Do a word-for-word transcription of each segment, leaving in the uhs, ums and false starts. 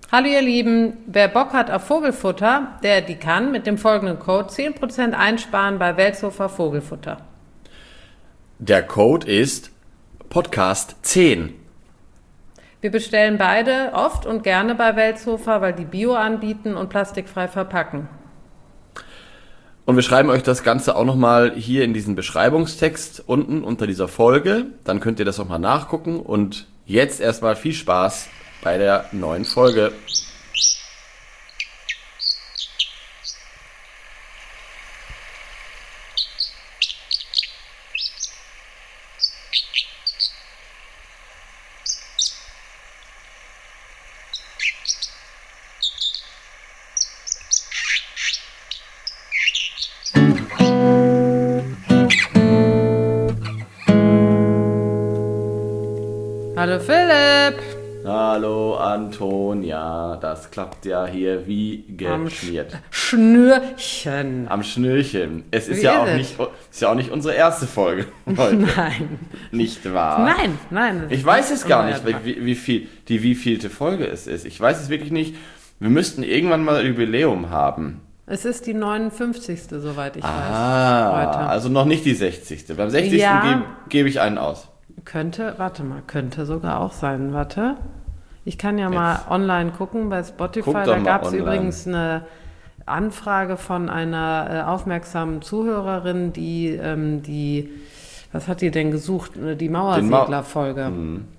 Hallo ihr Lieben, wer Bock hat auf Vogelfutter, der die kann mit dem folgenden Code zehn Prozent einsparen bei Weltsofa Vogelfutter. Der Code ist Podcast zehn. Wir bestellen beide oft und gerne bei Weltsofa, weil die Bio anbieten und plastikfrei verpacken. Und wir schreiben euch das Ganze auch nochmal hier in diesen Beschreibungstext unten unter dieser Folge. Dann könnt ihr das nochmal nachgucken. Und jetzt erstmal viel Spaß bei der neuen Folge. Hallo Philipp! Hallo Antonia, das klappt ja hier wie geschmiert. Am Schnürchen. Am Schnürchen. Es ist Wie ja ist auch es? nicht, ist ja auch nicht unsere erste Folge heute. Nein. Nicht wahr? Nein, nein. Ich weiß es gar nicht, Erneuert. wie, wie viel, die wievielte Folge es ist. Ich weiß es wirklich nicht. Wir müssten irgendwann mal ein Jubiläum haben. Es ist die neunundfünfzigste, soweit ich Ah, weiß. Heute. also noch nicht die sechzigste. Beim sechzigsten Ja. gebe gebe ich einen aus. Könnte, warte mal, könnte sogar auch sein. Warte. Ich kann ja mal Jetzt. online gucken bei Spotify. Guck doch Da mal gab es online. übrigens eine Anfrage von einer äh, aufmerksamen Zuhörerin, die, ähm, die, was hat die denn gesucht? Die Mauersegler-Folge.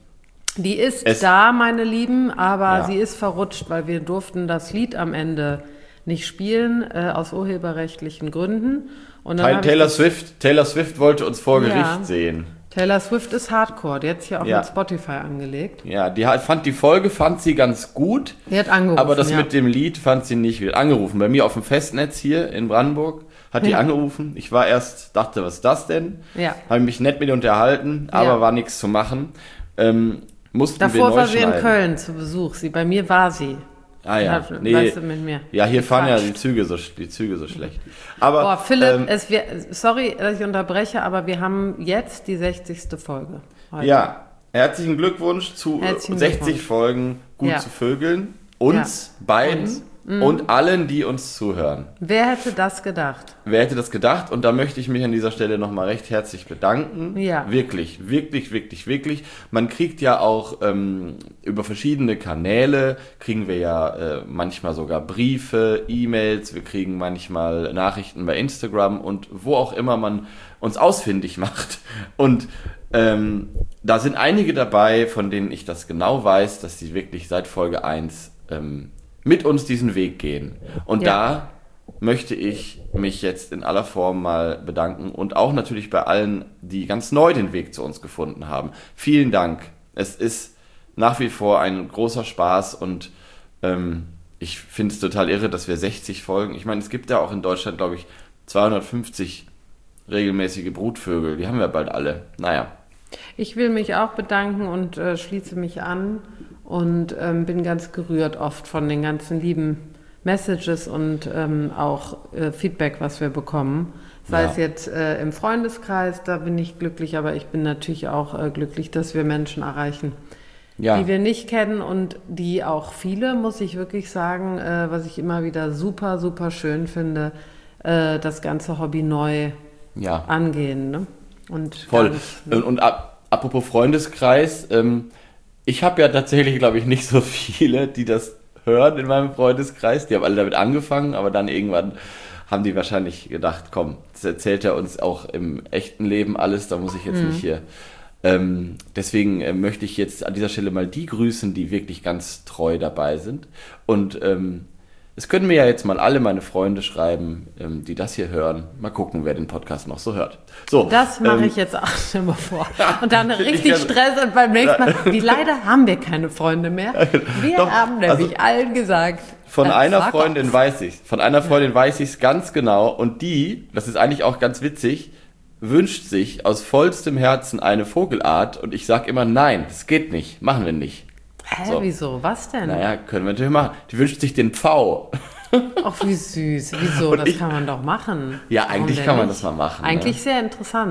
Die ist Es- da, meine Lieben, aber Ja. sie ist verrutscht, weil wir durften das Lied am Ende nicht spielen, äh, aus urheberrechtlichen Gründen. Und dann hab ich Taylor das- Swift, Taylor Swift wollte uns vor Gericht Ja. sehen. Taylor Swift ist Hardcore, die hat sich ja auch Ja. mit Spotify angelegt. Ja, die hat, fand die Folge fand sie ganz gut, Die hat angerufen, aber das ja. mit dem Lied fand sie nicht gut. Angerufen bei mir auf dem Festnetz hier in Brandenburg hat die Ja. angerufen. Ich war erst dachte, was ist das denn? Ja. Habe mich nett mit ihr unterhalten, aber Ja. war nichts zu machen. Ähm, mussten Davor wir neu war sie in schneiden. Köln zu Besuch. Sie, bei mir war sie. Ah ja, Hat- nee. weißt du, mit mir. Ja, hier fahren ja Quatsch. die Züge so die Züge so schlecht. Aber Boah, Philipp, ähm, es wir, sorry, dass ich unterbreche, aber wir haben jetzt die sechzigste Folge. Heute. ja, herzlichen Glückwunsch zu Herzlichen sechzig Glückwunsch. Folgen Gut Ja. zu Vögeln. Uns Ja. beiden Uns. Mhm. und allen, die uns zuhören. Wer hätte das gedacht? Wer hätte das gedacht? Und da möchte ich mich an dieser Stelle nochmal recht herzlich bedanken. Ja. Wirklich, wirklich, wirklich, wirklich. Man kriegt ja auch ähm, über verschiedene Kanäle, kriegen wir ja äh, manchmal sogar Briefe, E-Mails, wir kriegen manchmal Nachrichten bei Instagram und wo auch immer man uns ausfindig macht. Und ähm, da sind einige dabei, von denen ich das genau weiß, dass sie wirklich seit Folge eins ähm, mit uns diesen Weg gehen. Und Ja. da möchte ich mich jetzt in aller Form mal bedanken und auch natürlich bei allen, die ganz neu den Weg zu uns gefunden haben. Vielen Dank. Es ist nach wie vor ein großer Spaß und ähm, ich finde es total irre, dass wir sechzig Folgen, ich meine, es gibt ja auch in Deutschland, glaube ich, zweihundertfünfzig regelmäßige Brutvögel. Die haben wir bald alle. Naja. Ich will mich auch bedanken und äh, schließe mich an und ähm, bin ganz gerührt oft von den ganzen lieben Messages und ähm, auch äh, Feedback, was wir bekommen. Sei Ja. es jetzt äh, im Freundeskreis, da bin ich glücklich, aber ich bin natürlich auch äh, glücklich, dass wir Menschen erreichen, Ja. die wir nicht kennen und die auch viele, muss ich wirklich sagen, äh, was ich immer wieder super, super schön finde, äh, das ganze Hobby neu Ja. angehen. Ne? Und Voll. gar nicht, ne? Und, und ab, apropos Freundeskreis, ähm, ich habe ja tatsächlich, glaube ich, nicht so viele, die das hören in meinem Freundeskreis. Die haben alle damit angefangen, aber dann irgendwann haben die wahrscheinlich gedacht, komm, das erzählt er uns auch im echten Leben alles, da muss ich jetzt nicht hier. Ähm, deswegen äh, möchte ich jetzt an dieser Stelle mal die grüßen, die wirklich ganz treu dabei sind. Und ähm, es können mir ja jetzt mal alle meine Freunde schreiben, ähm, die das hier hören. Mal gucken, wer den Podcast noch so hört. So, Das mache ähm, ich jetzt auch schon mal vor. Und dann Finde ich richtig ja- Stress und beim nächsten Mal, wie leider haben wir keine Freunde mehr. Wir Doch, haben nämlich also allen gesagt. Von äh, einer fuck Freundin off. weiß ich's. Von einer Freundin weiß ich's ganz genau. Und die, das ist eigentlich auch ganz witzig, wünscht sich aus vollstem Herzen eine Vogelart. Und ich sag immer, nein, das geht nicht. Machen wir nicht. Hä, So. wieso? Was denn? Naja, können wir natürlich machen. Die wünscht sich den Pfau. Ach, wie süß. Wieso? Und Das ich- kann man doch machen. Ja, Warum eigentlich denn kann man nicht? das mal machen, Eigentlich ne? sehr interessant.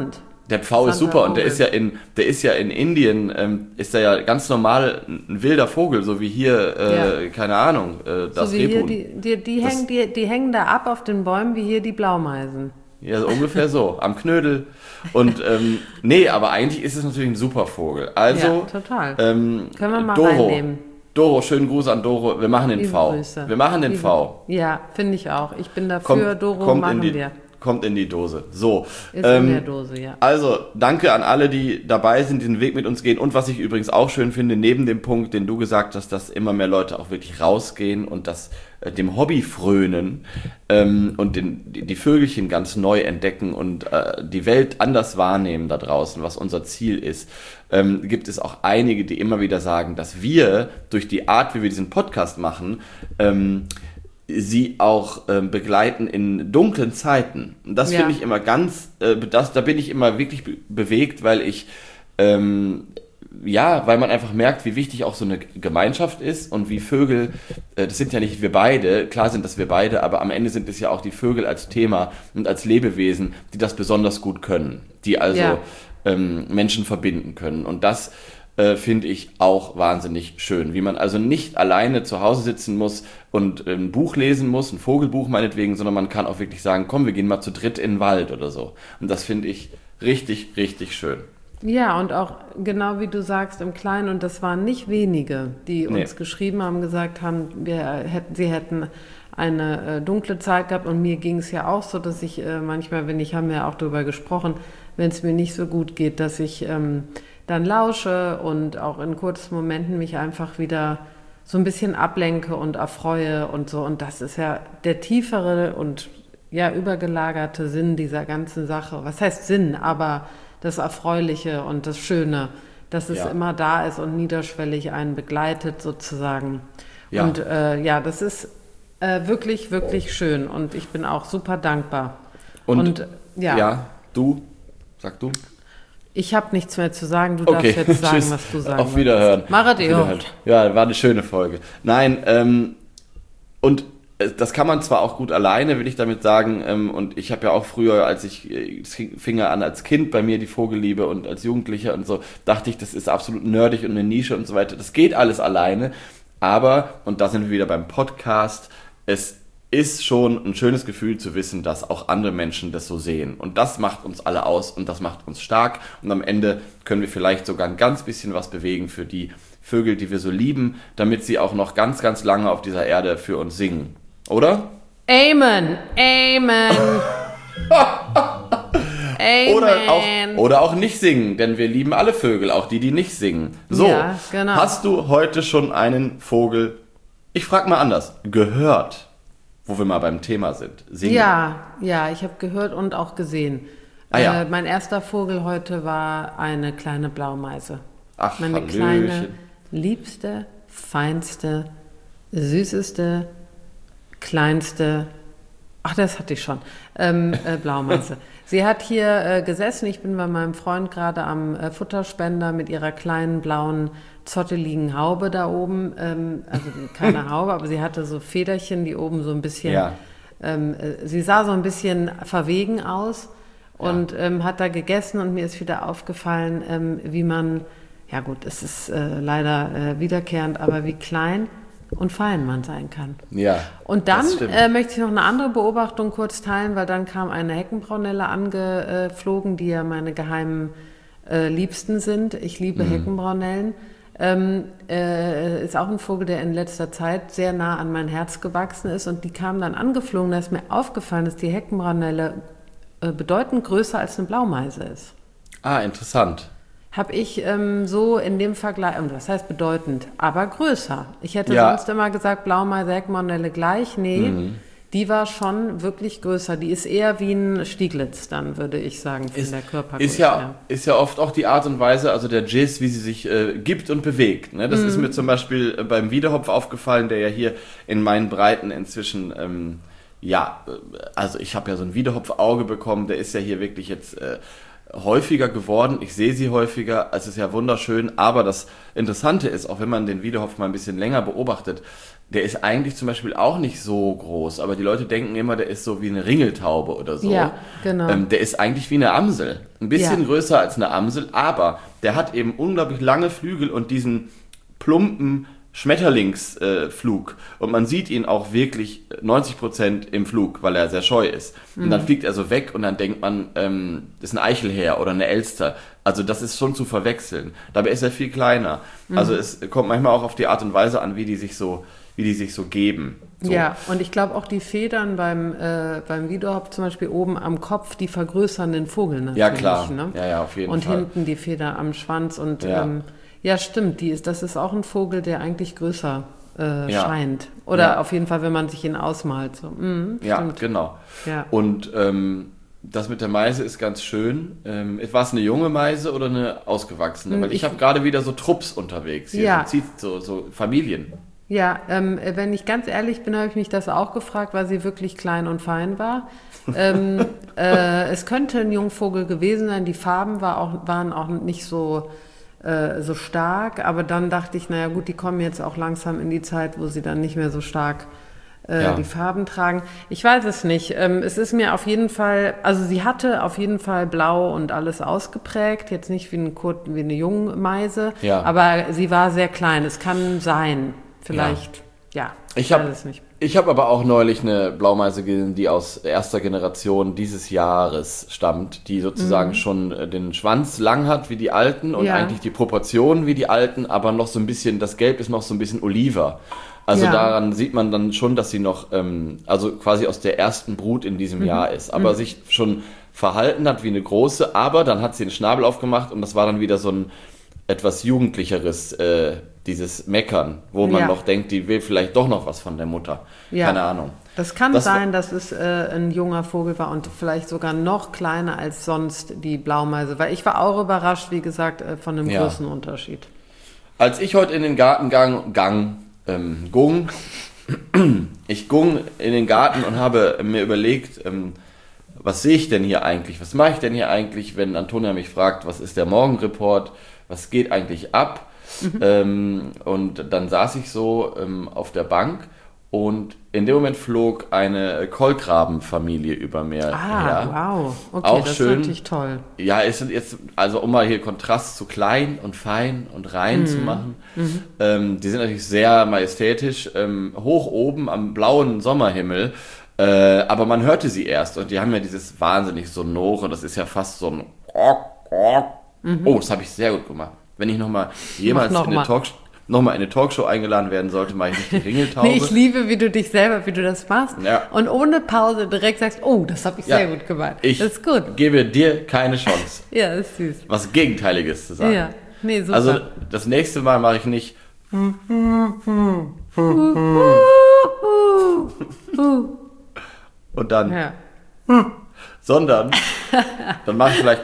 Der Pfau ist super und der ist ja in, der ist ja in Indien, ähm, ist der ja ganz normal ein wilder Vogel, so wie hier, äh, ja. keine Ahnung, äh, das so wie Rebhuhn. Hier, die, die, die, das, hängen, die, die hängen da ab auf den Bäumen wie hier die Blaumeisen. Ja, so ungefähr so, am Knödel. Und ähm, nee, aber eigentlich ist es natürlich ein super Vogel. Also, ja, total. Ähm, Können wir mal Doro, reinnehmen. Doro, schönen Gruß an Doro. Wir machen den Liebe V. Grüße. Wir machen den Liebe, V. Ja, finde ich auch. Ich bin dafür, kommt, Doro kommt machen in die, wir. Kommt in die Dose. So. Ist ähm, in der Dose, ja. Also, danke an alle, die dabei sind, diesen Weg mit uns gehen. Und was ich übrigens auch schön finde, neben dem Punkt, den du gesagt hast, dass immer mehr Leute auch wirklich rausgehen und das äh, dem Hobby frönen ähm, und den, die, die Vögelchen ganz neu entdecken und äh, die Welt anders wahrnehmen da draußen, was unser Ziel ist, ähm, gibt es auch einige, die immer wieder sagen, dass wir durch die Art, wie wir diesen Podcast machen, ähm, sie auch ähm, begleiten in dunklen Zeiten. Und das ja. finde ich immer ganz, äh, das, da bin ich immer wirklich be- bewegt, weil ich, ähm, ja, weil man einfach merkt, wie wichtig auch so eine Gemeinschaft ist und wie Vögel, äh, das sind ja nicht wir beide, klar sind das wir beide, aber am Ende sind es ja auch die Vögel als Thema und als Lebewesen, die das besonders gut können, die also ja. ähm, Menschen verbinden können. Und das äh, finde ich auch wahnsinnig schön, wie man also nicht alleine zu Hause sitzen muss und ein Buch lesen muss, ein Vogelbuch meinetwegen, sondern man kann auch wirklich sagen, komm, wir gehen mal zu dritt in den Wald oder so. Und das finde ich richtig, richtig schön. Ja, und auch genau wie du sagst, im Kleinen, und das waren nicht wenige, die uns nee. geschrieben haben, gesagt haben, wir hätten, sie hätten eine äh, dunkle Zeit gehabt, und mir ging es ja auch so, dass ich äh, manchmal, wenn ich, haben wir ja auch darüber gesprochen, wenn es mir nicht so gut geht, dass ich ähm, dann lausche und auch in kurzen Momenten mich einfach wieder so ein bisschen ablenke und erfreue und so. Und das ist ja der tiefere und ja übergelagerte Sinn dieser ganzen Sache. Was heißt Sinn? Aber das Erfreuliche und das Schöne, dass es ja. immer da ist und niederschwellig einen begleitet sozusagen. Ja. Und äh, ja, das ist äh, wirklich, wirklich schön. Und ich bin auch super dankbar. Und, und ja. ja, du, sag du. Ich habe nichts mehr zu sagen, du okay. darfst jetzt sagen, Tschüss. Was du sagen Auf Wiederhören. Machet ihr. Ja, war eine schöne Folge. Nein, ähm, und das kann man zwar auch gut alleine, will ich damit sagen, ähm, und ich habe ja auch früher, als ich, es fing ja an als Kind bei mir die Vogelliebe und als Jugendlicher und so, dachte ich, das ist absolut nerdig und eine Nische und so weiter. Das geht alles alleine, aber, und da sind wir wieder beim Podcast, es ist schon ein schönes Gefühl zu wissen, dass auch andere Menschen das so sehen. Und das macht uns alle aus und das macht uns stark. Und am Ende können wir vielleicht sogar ein ganz bisschen was bewegen für die Vögel, die wir so lieben, damit sie auch noch ganz, ganz lange auf dieser Erde für uns singen. Oder? Amen. Amen. Amen. Oder auch, oder auch nicht singen, denn wir lieben alle Vögel, auch die, die nicht singen. So, ja, genau. Hast du heute schon einen Vogel, ich frage mal anders, gehört? Wo wir mal beim Thema sind. Singen. Ja, ja, ich habe gehört und auch gesehen. Ah, ja. äh, mein erster Vogel heute war eine kleine Blaumeise. Ach, Meine Hallöchen. kleine, liebste, feinste, süßeste, kleinste, ach, das hatte ich schon, ähm, äh, Blaumeise. Sie hat hier äh, gesessen, ich bin bei meinem Freund gerade am äh, Futterspender mit ihrer kleinen blauen zotteligen Haube da oben, ähm, also keine Haube, aber sie hatte so Federchen, die oben so ein bisschen, ja. ähm, äh, sie sah so ein bisschen verwegen aus und ja. ähm, hat da gegessen, und mir ist wieder aufgefallen, ähm, wie man, ja gut, es ist äh, leider äh, wiederkehrend, aber wie klein und fein man sein kann. Ja. Und dann äh, möchte ich noch eine andere Beobachtung kurz teilen, weil dann kam eine Heckenbraunelle angeflogen, die ja meine geheimen äh, Liebsten sind. Ich liebe mhm. Heckenbraunellen. Ähm, äh, ist auch ein Vogel, der in letzter Zeit sehr nah an mein Herz gewachsen ist, und die kam dann angeflogen. Da ist mir aufgefallen, dass die Heckenbraunelle äh, bedeutend größer als eine Blaumeise ist. Ah, interessant. Habe ich ähm, so in dem Vergleich, was heißt bedeutend, aber größer. Ich hätte ja. sonst immer gesagt, Blaumeise, Heckenbraunelle gleich. Nee, mhm. die war schon wirklich größer. Die ist eher wie ein Stieglitz, dann würde ich sagen, von ist, der Körpergröße. Ist ja, ist ja oft auch die Art und Weise, also der Jizz, wie sie sich äh, gibt und bewegt. Ne? Das mhm. ist mir zum Beispiel äh, beim Wiedehopf aufgefallen, der ja hier in meinen Breiten inzwischen, ähm, ja, also ich habe ja so ein Wiedehopf-Auge bekommen, der ist ja hier wirklich jetzt... Äh, häufiger geworden. Ich sehe sie häufiger. Es ist ja wunderschön. Aber das Interessante ist, auch wenn man den Wiedehopf mal ein bisschen länger beobachtet, der ist eigentlich zum Beispiel auch nicht so groß. Aber die Leute denken immer, der ist so wie eine Ringeltaube oder so. Ja, genau. Ähm, der ist eigentlich wie eine Amsel. Ein bisschen Ja. größer als eine Amsel. Aber der hat eben unglaublich lange Flügel und diesen plumpen Schmetterlingsflug. Äh, und man sieht ihn auch wirklich neunzig Prozent im Flug, weil er sehr scheu ist. Und Mhm. dann fliegt er so weg und dann denkt man, ähm, das ist ein Eichelhäher oder eine Elster. Also das ist schon zu verwechseln. Dabei ist er viel kleiner. Mhm. Also es kommt manchmal auch auf die Art und Weise an, wie die sich so, wie die sich so geben. So. Ja, und ich glaube auch die Federn beim, äh, beim Wiedehopf zum Beispiel oben am Kopf, die vergrößern den Vogel natürlich. Ja, klar. Ne? Ja, ja, auf jeden und Fall. Und hinten die Feder am Schwanz. Und Ja. ähm, ja, stimmt, die ist, das ist auch ein Vogel, der eigentlich größer äh, Ja. scheint. Oder Ja. auf jeden Fall, wenn man sich ihn ausmalt. So. Mhm, Ja, stimmt. genau. Ja. Und ähm, das mit der Meise ist ganz schön. Ähm, war es eine junge Meise oder eine ausgewachsene? Weil ich, Ich- habe gerade wieder so Trupps unterwegs hier, Ja. so, Zieh- so, so Familien. Ja, ähm, wenn ich ganz ehrlich bin, habe ich mich das auch gefragt, weil sie wirklich klein und fein war. ähm, äh, es könnte ein Jungvogel gewesen sein, die Farben war auch, waren auch nicht so, äh, so stark, aber dann dachte ich, naja gut, die kommen jetzt auch langsam in die Zeit, wo sie dann nicht mehr so stark äh, Ja. die Farben tragen. Ich weiß es nicht. Ähm, es ist mir auf jeden Fall, also sie hatte auf jeden Fall blau und alles ausgeprägt, jetzt nicht wie, ein Kurt, wie eine Jungmeise, Ja. aber sie war sehr klein. Es kann sein. Vielleicht, ja, Ich weiß habe es nicht. ich hab aber auch neulich eine Blaumeise gesehen, die aus erster Generation dieses Jahres stammt, die sozusagen schon äh, den Schwanz lang hat wie die Alten und Ja. eigentlich die Proportionen wie die Alten, aber noch so ein bisschen, das Gelb ist noch so ein bisschen oliver. Also Ja. daran sieht man dann schon, dass sie noch, ähm, also quasi aus der ersten Brut in diesem Jahr ist, aber sich schon verhalten hat wie eine große, aber dann hat sie den Schnabel aufgemacht und das war dann wieder so ein etwas jugendlicheres, äh, dieses Meckern, wo man Ja. noch denkt, die will vielleicht doch noch was von der Mutter. Ja. Keine Ahnung. Das kann Das sein, dass es äh, ein junger Vogel war und vielleicht sogar noch kleiner als sonst die Blaumeise. Weil ich war auch überrascht, wie gesagt, äh, von einem Ja. Größenunterschied. Als ich heute in den Garten gang, gang ähm, gung, ich gung in den Garten und habe mir überlegt, ähm, was sehe ich denn hier eigentlich? Was mache ich denn hier eigentlich, wenn Antonia mich fragt, was ist der Morgenreport? Was geht eigentlich ab? Mhm. Ähm, und dann saß ich so ähm, auf der Bank und in dem Moment flog eine Kolkrabenfamilie über mir Ah, her. wow. Okay, Auch das schön. ist natürlich toll. Ja, es sind jetzt, also um mal hier Kontrast zu klein und fein und rein zu machen. Ähm, die sind natürlich sehr majestätisch, ähm, hoch oben am blauen Sommerhimmel. Äh, aber man hörte sie erst und die haben ja dieses wahnsinnig sonore, das ist ja fast so ein Oh, das habe ich sehr gut gemacht. Wenn ich nochmal jemals noch in eine mal. Talk, noch mal in eine Talkshow eingeladen werden sollte, mache ich nicht die Ringeltaube. Nee, ich liebe, wie du dich selber, wie du das machst. Ja. Und ohne Pause direkt sagst, oh, das habe ich Ja, sehr gut gemacht. Ich das ist gut. gebe dir keine Chance, Ja, das ist süß. was Gegenteiliges zu sagen. Ja, nee, super. Also das nächste Mal mache ich nicht und dann, ja. sondern dann mache ich vielleicht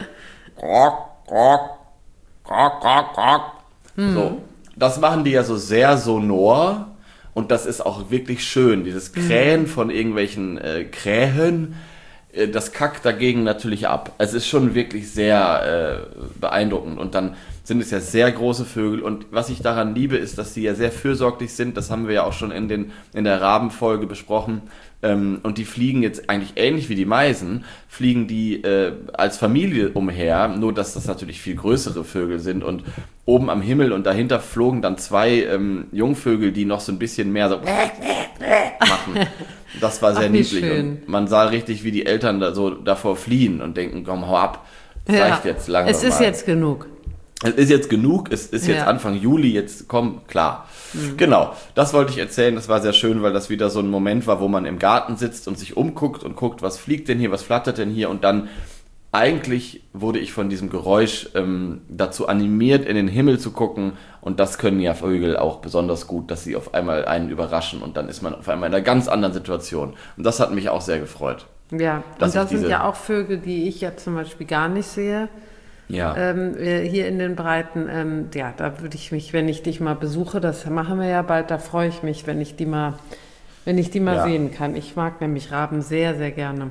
so. Das machen die ja so sehr sonor und das ist auch wirklich schön. Dieses Krähen von irgendwelchen äh, Krähen, äh, das kackt dagegen natürlich ab. Es ist schon wirklich sehr äh, beeindruckend und dann sind es ja sehr große Vögel und was ich daran liebe, ist, dass sie ja sehr fürsorglich sind. Das haben wir ja auch schon in, den, in der Rabenfolge besprochen. Ähm, und die fliegen jetzt eigentlich ähnlich wie die Meisen, fliegen die äh, als Familie umher, nur dass das natürlich viel größere Vögel sind und oben am Himmel und dahinter flogen dann zwei ähm, Jungvögel, die noch so ein bisschen mehr so machen. Das war sehr Ach, wie niedlich schön. und man sah richtig, wie die Eltern da so davor fliehen und denken, komm, hau ab, das Ja. reicht jetzt langsam Es ist mal. jetzt genug. Es ist jetzt genug, es ist jetzt Ja. Anfang Juli, jetzt komm, klar. Genau, das wollte ich erzählen, das war sehr schön, weil das wieder so ein Moment war, wo man im Garten sitzt und sich umguckt und guckt, was fliegt denn hier, was flattert denn hier und dann eigentlich wurde ich von diesem Geräusch ähm, dazu animiert, in den Himmel zu gucken und das können ja Vögel auch besonders gut, dass sie auf einmal einen überraschen und dann ist man auf einmal in einer ganz anderen Situation und das hat mich auch sehr gefreut. Ja, Dass und das ich sind diese- ja auch Vögel, die ich ja zum Beispiel gar nicht sehe. Ja, Ähm, äh, hier in den Breiten, ähm, ja, da würde ich mich, wenn ich dich mal besuche, das machen wir ja bald, da freue ich mich, wenn ich die mal, wenn ich die mal Ja. sehen kann. Ich mag nämlich Raben sehr, sehr gerne.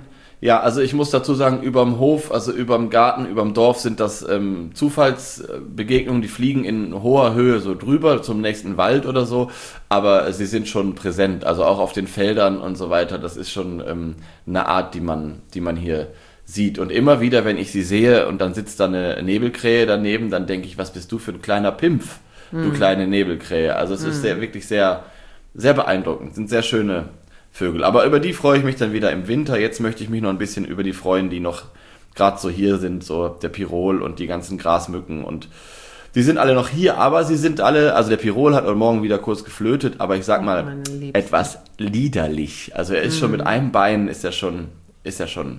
Ja, also ich muss dazu sagen, überm Hof, also überm Garten, überm Dorf sind das ähm, Zufallsbegegnungen, die fliegen in hoher Höhe so drüber zum nächsten Wald oder so, aber sie sind schon präsent, also auch auf den Feldern und so weiter. Das ist schon ähm, eine Art, die man, die man hier sieht. Und immer wieder, wenn ich sie sehe und dann sitzt da eine Nebelkrähe daneben, dann denke ich, was bist du für ein kleiner Pimpf, du mm. kleine Nebelkrähe. Also es mm. ist sehr, wirklich sehr, sehr beeindruckend, sind sehr schöne Vögel. Aber über die freue ich mich dann wieder im Winter. Jetzt möchte ich mich noch ein bisschen über die freuen, die noch gerade so hier sind, so der Pirol und die ganzen Grasmücken. Und die sind alle noch hier, aber sie sind alle, also der Pirol hat heute Morgen wieder kurz geflötet, aber ich sag mal, etwas liederlich. Also er ist mm. schon mit einem Bein, ist er schon, ist er schon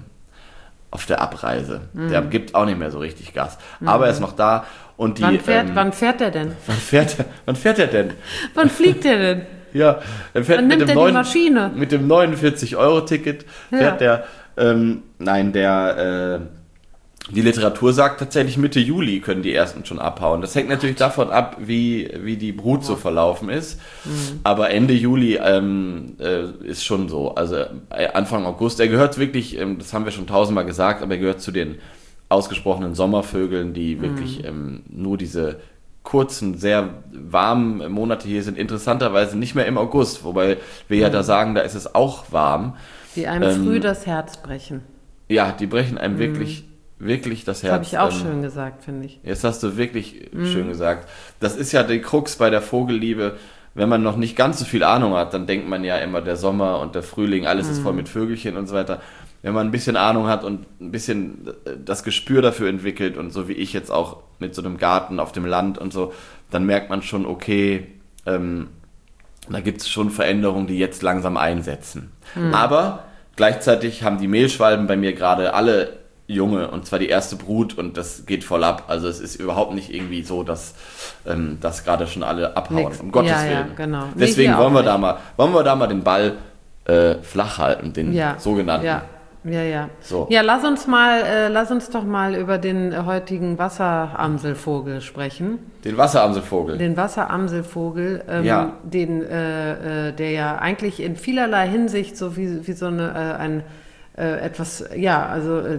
auf der Abreise. Mm. Der gibt auch nicht mehr so richtig Gas. Mm. Aber er ist noch da. Und die, wann, fährt, ähm, wann fährt er denn? Wann fährt er, wann fährt er denn? Wann fliegt er denn? Ja, er fährt Dann mit nimmt dem, er die neun, Maschine. mit dem neunundvierzig-Euro-Ticket fährt Ja. der, ähm, nein, der, äh, die Literatur sagt tatsächlich Mitte Juli können die ersten schon abhauen. Das hängt natürlich davon ab, wie, wie die Brut so verlaufen ist. Mhm. Aber Ende Juli ähm, äh, ist schon so. Also äh, Anfang August, er gehört wirklich, ähm, das haben wir schon tausendmal gesagt, aber er gehört zu den ausgesprochenen Sommervögeln, die wirklich mhm. ähm, nur diese kurzen, sehr warmen Monate hier sind, interessanterweise nicht mehr im August, wobei wir mhm. ja da sagen, da ist es auch warm. Die einem ähm, früh das Herz brechen. Ja, die brechen einem mhm. wirklich, wirklich das Herz. Das habe ich auch ähm, schön gesagt, finde ich. Jetzt hast du wirklich mhm. schön gesagt. Das ist ja die Krux bei der Vogelliebe. Wenn man noch nicht ganz so viel Ahnung hat, dann denkt man ja immer, der Sommer und der Frühling, alles mhm. ist voll mit Vögelchen und so weiter. Wenn man ein bisschen Ahnung hat und ein bisschen das Gespür dafür entwickelt und so wie ich jetzt auch mit so einem Garten auf dem Land und so, dann merkt man schon, okay, ähm, da gibt es schon Veränderungen, die jetzt langsam einsetzen. Mhm. Aber gleichzeitig haben die Mehlschwalben bei mir gerade alle Junge, und zwar die erste Brut, und das geht voll ab. Also es ist überhaupt nicht irgendwie so, dass ähm, das gerade schon alle abhauen, Nix. um Gottes ja, Willen. Ja, genau. Deswegen nee, wollen wir nicht. da mal, wollen wir da mal den Ball äh, flach halten, den ja. sogenannten. Ja. Ja, ja. So. Ja, lass uns mal, äh, lass uns doch mal über den äh, heutigen Wasseramselvogel sprechen. Den Wasseramselvogel. Den Wasseramselvogel, ähm, ja. den, äh, äh, der ja eigentlich in vielerlei Hinsicht so wie, wie so eine, äh, ein äh, etwas, ja, also äh,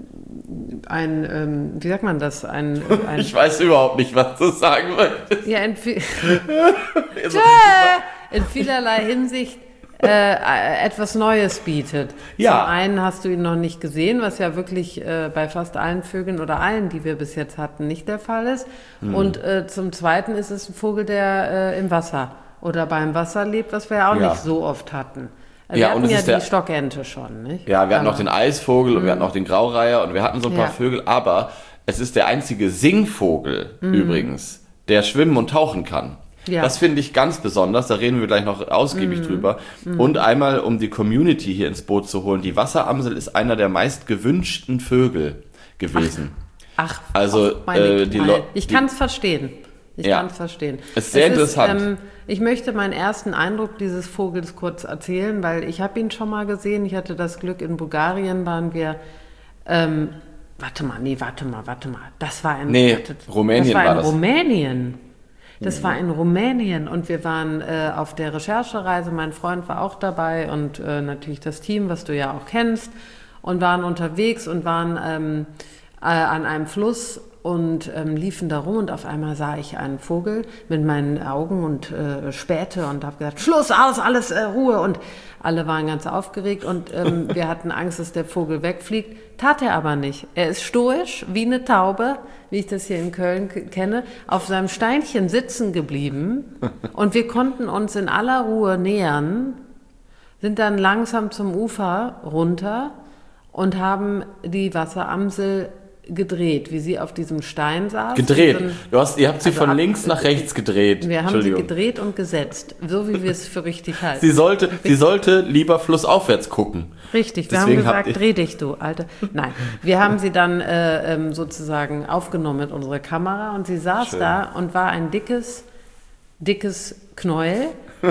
ein, ähm, wie sagt man das? Ein, ein ich weiß überhaupt nicht, was du sagen möchtest. Ja, in, vi- in vielerlei Hinsicht Äh, etwas Neues bietet. Ja. Zum einen hast du ihn noch nicht gesehen, was ja wirklich äh, bei fast allen Vögeln oder allen, die wir bis jetzt hatten, nicht der Fall ist. Hm. Und äh, zum Zweiten ist es ein Vogel, der äh, im Wasser oder beim Wasser lebt, was wir ja auch ja. nicht so oft hatten. Wir ja, hatten und ja die der, Stockente schon, nicht? Ja, wir hatten aber, noch den Eisvogel und wir hatten noch den Graureiher und wir hatten so ein paar ja. Vögel, aber es ist der einzige Singvogel mhm. übrigens, der schwimmen und tauchen kann. Ja. Das finde ich ganz besonders, da reden wir gleich noch ausgiebig mm. drüber. Mm. Und einmal, um die Community hier ins Boot zu holen, die Wasseramsel ist einer der meist gewünschten Vögel gewesen. Ach, ach also ach, äh, die Lo- Ich kann es verstehen. Ich ja. kann es verstehen. Ist sehr es interessant. Ist, ähm, ich möchte meinen ersten Eindruck dieses Vogels kurz erzählen, weil ich habe ihn schon mal gesehen. Ich hatte das Glück, in Bulgarien waren wir... Ähm, warte mal, nee, warte mal, warte mal. Das war in, nee, warte, Rumänien das war in war das. Rumänien. Das war in Rumänien und wir waren äh, auf der Recherchereise, mein Freund war auch dabei und äh, natürlich das Team, was du ja auch kennst, und waren unterwegs und waren ähm, äh, an einem Fluss und ähm, liefen da rum und auf einmal sah ich einen Vogel mit meinen Augen und äh, spähte und habe gesagt, Schluss, aus, alles, äh, Ruhe, und alle waren ganz aufgeregt und ähm, wir hatten Angst, dass der Vogel wegfliegt. Tat er aber nicht. Er ist stoisch wie eine Taube, wie ich das hier in Köln k- kenne, auf seinem Steinchen sitzen geblieben und wir konnten uns in aller Ruhe nähern, sind dann langsam zum Ufer runter und haben die Wasseramsel gedreht, wie sie auf diesem Stein saß. Gedreht? Ein, du hast, ihr habt sie also von ab, links nach rechts gedreht. Wir haben sie gedreht und gesetzt, so wie wir es für richtig halten. Sie sollte, sie sollte lieber flussaufwärts gucken. Richtig, wir Deswegen haben gesagt, dreh dich, du Alte. Nein, wir haben sie dann äh, ähm, sozusagen aufgenommen mit unserer Kamera und sie saß Schön. da und war ein dickes, dickes Knäuel.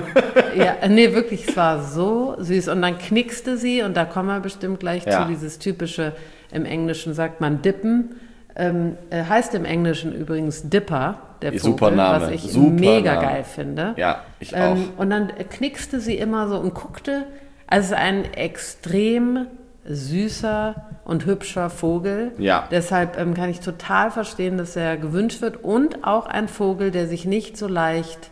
Ja, nee, wirklich, es war so süß. Und dann knickste sie, und da kommen wir bestimmt gleich ja. zu, dieses typische, im Englischen sagt man Dippen, ähm, äh, heißt im Englischen übrigens Dipper, der Vogel, Super Name. was ich Super mega Name. geil finde. Ja, ich ähm, auch. Und dann knickste sie immer so und guckte, also ein extrem süßer und hübscher Vogel. Ja. Deshalb ähm, kann ich total verstehen, dass er gewünscht wird. Und auch ein Vogel, der sich nicht so leicht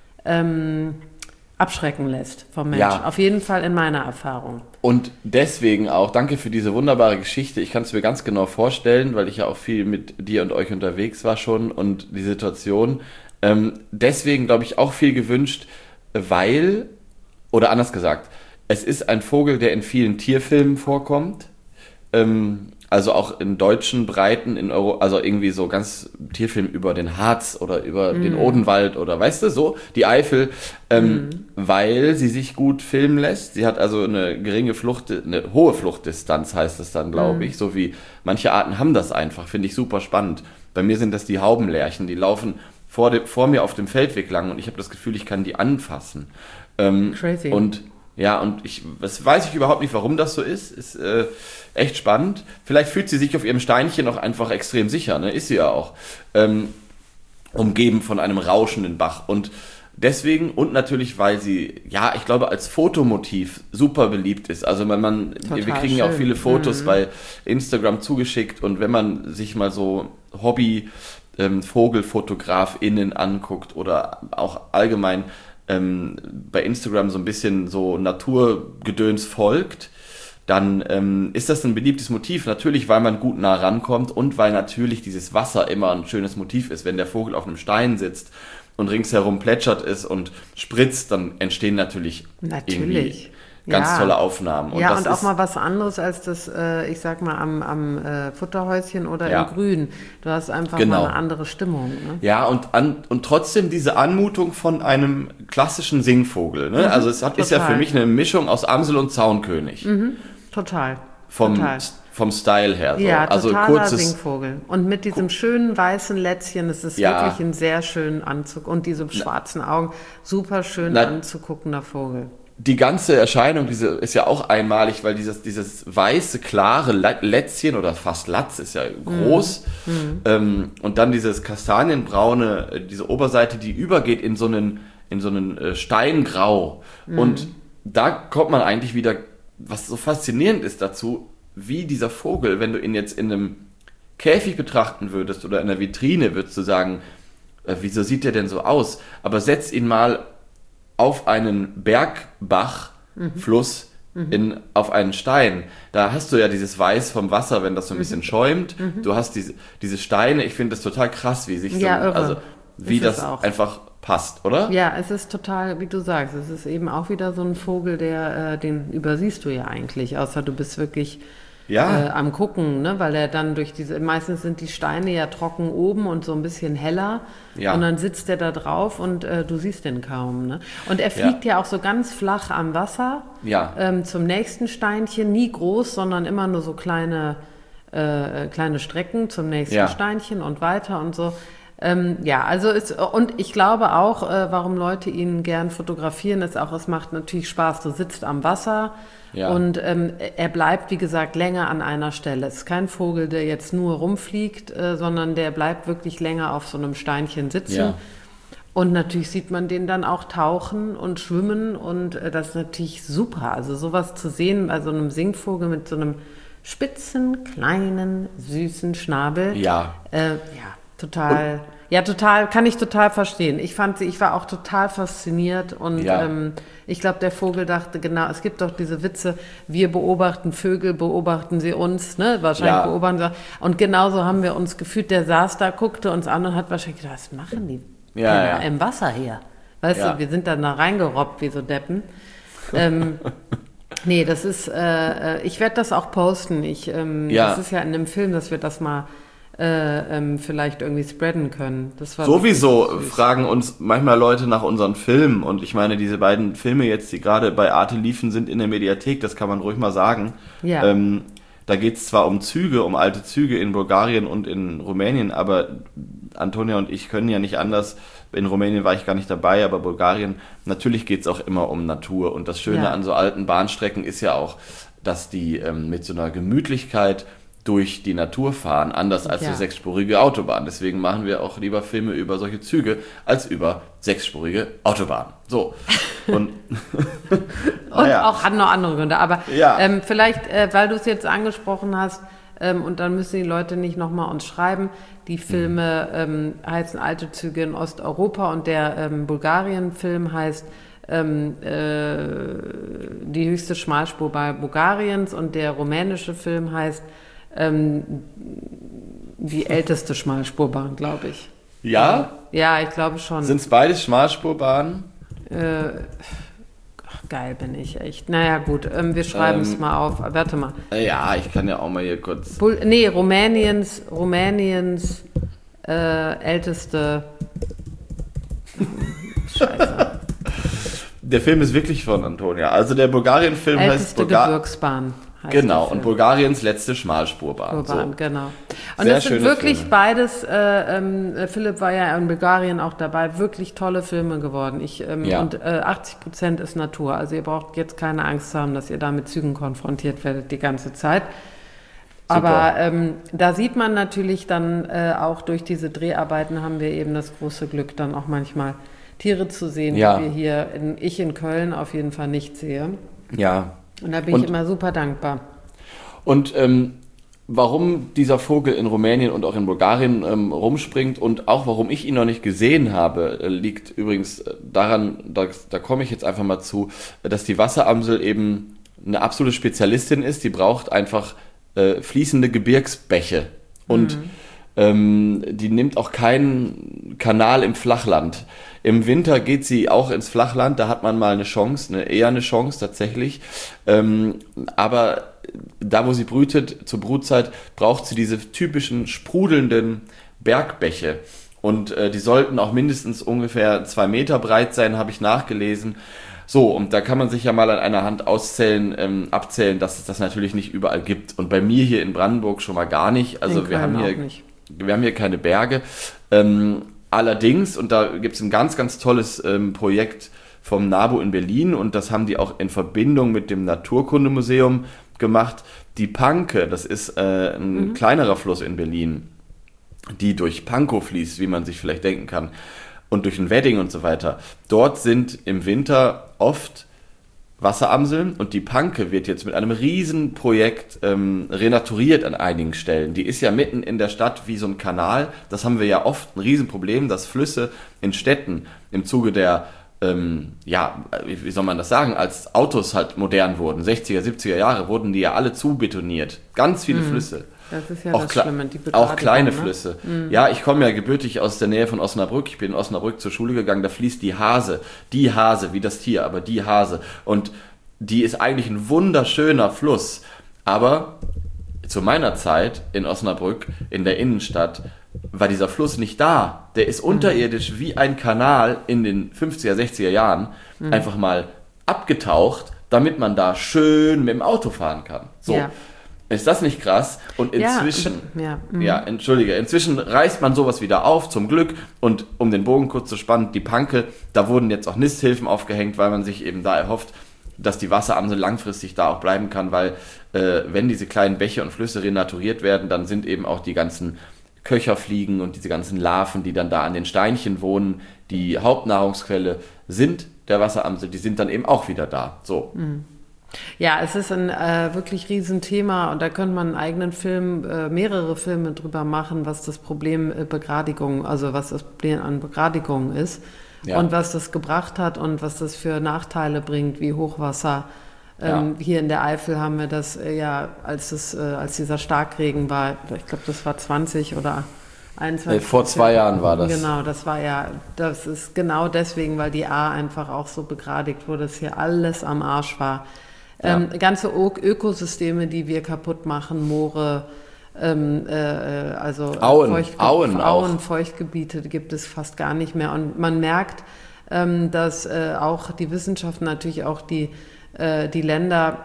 ähm, abschrecken lässt vom Menschen. Ja. Auf jeden Fall in meiner Erfahrung. Und deswegen auch, danke für diese wunderbare Geschichte. Ich kann es mir ganz genau vorstellen, weil ich ja auch viel mit dir und euch unterwegs war schon und die Situation. Ähm, deswegen, glaube ich, auch viel gewünscht, weil, oder anders gesagt, es ist ein Vogel, der in vielen Tierfilmen vorkommt. Ähm, also auch in deutschen Breiten, in Euro, also irgendwie so ganz Tierfilm über den Harz oder über mm. den Odenwald oder weißt du, so, die Eifel, ähm, mm. weil sie sich gut filmen lässt. Sie hat also eine geringe Flucht, eine hohe Fluchtdistanz heißt es dann, glaube mm. ich, so wie manche Arten haben das einfach, finde ich super spannend. Bei mir sind das die Haubenlerchen, die laufen vor, de, vor mir auf dem Feldweg lang und ich habe das Gefühl, ich kann die anfassen. Ähm, Crazy. Und ja, und ich, das weiß ich überhaupt nicht, warum das so ist. Ist äh, echt spannend. Vielleicht fühlt sie sich auf ihrem Steinchen auch einfach extrem sicher, ne? Ist sie ja auch. Ähm, umgeben von einem rauschenden Bach. Und deswegen, und natürlich, weil sie, ja, ich glaube, als Fotomotiv super beliebt ist. Also wenn man, Total wir kriegen schön. ja auch viele Fotos mhm. bei Instagram zugeschickt und wenn man sich mal so Hobby ähm, VogelfotografInnen anguckt oder auch allgemein Ähm, bei Instagram so ein bisschen so Naturgedöns folgt, dann ähm, ist das ein beliebtes Motiv. Natürlich, weil man gut nah rankommt und weil natürlich dieses Wasser immer ein schönes Motiv ist. Wenn der Vogel auf einem Stein sitzt und ringsherum plätschert es und spritzt, dann entstehen natürlich, natürlich. irgendwie ganz ja. tolle Aufnahmen. Und ja, das und auch ist, mal was anderes als das, äh, ich sag mal, am, am äh, Futterhäuschen oder ja. im Grün. Du hast einfach Genau. mal eine andere Stimmung. Ne? Ja, und, an, und trotzdem diese Anmutung von einem klassischen Singvogel. Ne? Mhm, also es hat, ist ja für mich eine Mischung aus Amsel und Zaunkönig. Mhm, total. Vom, total. vom Style her. So. Ja, also totaler kurzes, Singvogel. Und mit diesem schönen weißen Lätzchen, das ist Ja. wirklich ein sehr schönen Anzug. Und diese schwarzen Augen, super schön Na, anzuguckender Vogel. Die ganze Erscheinung diese ist ja auch einmalig, weil dieses, dieses weiße, klare Lätzchen oder fast Latz ist ja groß. Mhm. Ähm, und dann dieses kastanienbraune, diese Oberseite, die übergeht in so einen, in so einen äh, Steingrau. Mhm. Und da kommt man eigentlich wieder, was so faszinierend ist dazu, wie dieser Vogel, wenn du ihn jetzt in einem Käfig betrachten würdest oder in einer Vitrine, würdest du sagen, äh, wieso sieht der denn so aus? Aber setz ihn mal auf einen Bergbachfluss, mhm. in, auf einen Stein. Da hast du ja dieses Weiß vom Wasser, wenn das so ein bisschen mhm. schäumt. Mhm. Du hast diese, diese Steine. Ich finde das total krass, wie sich ja, so, irre. also wie ist das auch. einfach passt, oder? Ja, es ist total, wie du sagst, es ist eben auch wieder so ein Vogel, der, äh, den übersiehst du ja eigentlich, außer du bist wirklich ja. äh, am Gucken, ne? Weil er dann durch diese, meistens sind die Steine ja trocken oben und so ein bisschen heller ja. und dann sitzt er da drauf und äh, du siehst den kaum, ne? Und er fliegt ja, ja auch so ganz flach am Wasser ja. ähm, zum nächsten Steinchen, nie groß, sondern immer nur so kleine, äh, kleine Strecken zum nächsten ja. Steinchen und weiter und so. Ähm, ja, also ist, und ich glaube auch, äh, warum Leute ihn gern fotografieren, ist auch, es macht natürlich Spaß, du sitzt am Wasser ja. und ähm, er bleibt, wie gesagt, länger an einer Stelle. Es ist kein Vogel, der jetzt nur rumfliegt, äh, sondern der bleibt wirklich länger auf so einem Steinchen sitzen. Ja. Und natürlich sieht man den dann auch tauchen und schwimmen und äh, das ist natürlich super. Also sowas zu sehen bei so einem Singvogel mit so einem spitzen, kleinen, süßen Schnabel. Ja. Äh, ja. Total, und, ja, total, kann ich total verstehen. Ich fand sie, ich war auch total fasziniert und ja. ähm, ich glaube, der Vogel dachte, genau, es gibt doch diese Witze, wir beobachten Vögel, beobachten sie uns, ne, wahrscheinlich ja. beobachten sie, und genauso haben wir uns gefühlt, der saß da, guckte uns an und hat wahrscheinlich gedacht, was machen die ja, ja. im Wasser hier? Weißt ja. du, wir sind dann da reingerobbt wie so Deppen. ähm, nee, das ist, äh, ich werde das auch posten. Ich, ähm, ja. das ist ja in einem Film, dass wir das mal Äh, ähm, vielleicht irgendwie spreaden können. Das war Sowieso fragen uns manchmal Leute nach unseren Filmen und ich meine, diese beiden Filme jetzt, die gerade bei Arte liefen, sind in der Mediathek, das kann man ruhig mal sagen. Ja. Ähm, da geht es zwar um Züge, um alte Züge in Bulgarien und in Rumänien, aber Antonia und ich können ja nicht anders. In Rumänien war ich gar nicht dabei, aber Bulgarien, natürlich geht es auch immer um Natur und das Schöne ja. an so alten Bahnstrecken ist ja auch, dass die ähm, mit so einer Gemütlichkeit durch die Natur fahren, anders als ja. die sechsspurige Autobahn. Deswegen machen wir auch lieber Filme über solche Züge als über sechsspurige Autobahn. So. Und, und ja. auch noch andere Gründe. Aber ja. ähm, vielleicht, äh, weil du es jetzt angesprochen hast, ähm, und dann müssen die Leute nicht nochmal uns schreiben, die Filme ähm, heißen Alte Züge in Osteuropa und der ähm, Bulgarien-Film heißt ähm, äh, Die höchste Schmalspurbahn Bulgariens und der rumänische Film heißt ähm, Die älteste Schmalspurbahn, glaube ich. Ja? Ja, ich glaube schon. Sind es beides Schmalspurbahnen? Äh, geil bin ich echt. Naja gut, ähm, wir schreiben es ähm, mal auf. Warte mal. Ja, ich kann ja auch mal hier kurz... Bul- nee, Rumäniens, Rumäniens äh, älteste... Scheiße. Der Film ist wirklich von Antonia. Also der Bulgarien-Film heißt... Älteste Bulga- Gebirgsbahn. Genau, und Bulgariens letzte Schmalspurbahn. Spurbahn, so. Genau. Und Sehr das sind wirklich Filme. beides, äh, ähm, Philipp war ja in Bulgarien auch dabei, wirklich tolle Filme geworden. Ich, ähm, ja. Und äh, achtzig Prozent ist Natur. Also ihr braucht jetzt keine Angst haben, dass ihr da mit Zügen konfrontiert werdet die ganze Zeit. Super. Aber ähm, da sieht man natürlich dann äh, auch durch diese Dreharbeiten haben wir eben das große Glück, dann auch manchmal Tiere zu sehen, ja. die wir hier, in, ich in Köln auf jeden Fall nicht sehe. Ja. Und da bin und, ich immer super dankbar. Und ähm, warum dieser Vogel in Rumänien und auch in Bulgarien ähm, rumspringt und auch warum ich ihn noch nicht gesehen habe, äh, liegt übrigens daran, da, da komme ich jetzt einfach mal zu, dass die Wasseramsel eben eine absolute Spezialistin ist. Die braucht einfach äh, fließende Gebirgsbäche und mhm. ähm, die nimmt auch keinen Kanal im Flachland. Im Winter geht sie auch ins Flachland, da hat man mal eine Chance, eine, eher eine Chance tatsächlich. Ähm, aber da, wo sie brütet, zur Brutzeit, braucht sie diese typischen sprudelnden Bergbäche. Und äh, die sollten auch mindestens ungefähr zwei Meter breit sein, habe ich nachgelesen. So, und da kann man sich ja mal an einer Hand auszählen, ähm, abzählen, dass es das natürlich nicht überall gibt. Und bei mir hier in Brandenburg schon mal gar nicht. Also wir haben, hier, wir haben hier keine Berge. Ähm, Allerdings, und da gibt es ein ganz, ganz tolles ähm, Projekt vom NABU in Berlin und das haben die auch in Verbindung mit dem Naturkundemuseum gemacht. Die Panke, das ist äh, ein mhm. kleinerer Fluss in Berlin, die durch Pankow fließt, wie man sich vielleicht denken kann, und durch den Wedding und so weiter. Dort sind im Winter oft Wasseramseln und die Panke wird jetzt mit einem riesen Projekt ähm, renaturiert an einigen Stellen. Die ist ja mitten in der Stadt wie so ein Kanal. Das haben wir ja oft ein Riesenproblem, dass Flüsse in Städten im Zuge der, ähm, ja, wie soll man das sagen, als Autos halt modern wurden, sechziger, siebziger Jahre, wurden die ja alle zubetoniert. Ganz viele mhm. Flüsse. Das ist ja auch das kle- Schlimme, die Auch kleine ne? Flüsse. Mhm. Ja, ich komme ja gebürtig aus der Nähe von Osnabrück. Ich bin in Osnabrück zur Schule gegangen. Da fließt die Hase. Die Hase, wie das Tier, aber die Hase. Und die ist eigentlich ein wunderschöner Fluss. Aber zu meiner Zeit in Osnabrück, in der Innenstadt, war dieser Fluss nicht da. Der ist unterirdisch mhm. wie ein Kanal in den fünfziger, sechziger Jahren mhm. einfach mal abgetaucht, damit man da schön mit dem Auto fahren kann. So. Ja. Ist das nicht krass? Und inzwischen, ja, ja, mhm. ja, entschuldige, inzwischen reißt man sowas wieder auf, zum Glück. Und um den Bogen kurz zu spannen, die Panke, da wurden jetzt auch Nisthilfen aufgehängt, weil man sich eben da erhofft, dass die Wasseramsel langfristig da auch bleiben kann, weil äh, wenn diese kleinen Bäche und Flüsse renaturiert werden, dann sind eben auch die ganzen Köcherfliegen und diese ganzen Larven, die dann da an den Steinchen wohnen, die Hauptnahrungsquelle sind der Wasseramsel, die sind dann eben auch wieder da. So. Mhm. Ja, es ist ein äh, wirklich Riesenthema und da könnte man einen eigenen Film, äh, mehrere Filme drüber machen, was das Problem äh, Begradigung, also was das Problem an Begradigung ist ja. und was das gebracht hat und was das für Nachteile bringt, wie Hochwasser. Ähm, ja. Hier in der Eifel haben wir das äh, ja, als, es, äh, als dieser Starkregen war, ich glaube, das war zwanzig oder einundzwanzig. Äh, vor zwei Jahren war das. Genau, das war ja, das ist genau deswegen, weil die Ahr einfach auch so begradigt wurde, dass hier alles am Arsch war. Ja. Ähm, ganze Ö- Ökosysteme, die wir kaputt machen, Moore, ähm, äh, also Auen, Feuchtge- Auen, Auen auch. Feuchtgebiete gibt es fast gar nicht mehr. Und man merkt, ähm, dass äh, auch die Wissenschaft, natürlich auch die, äh, die Länder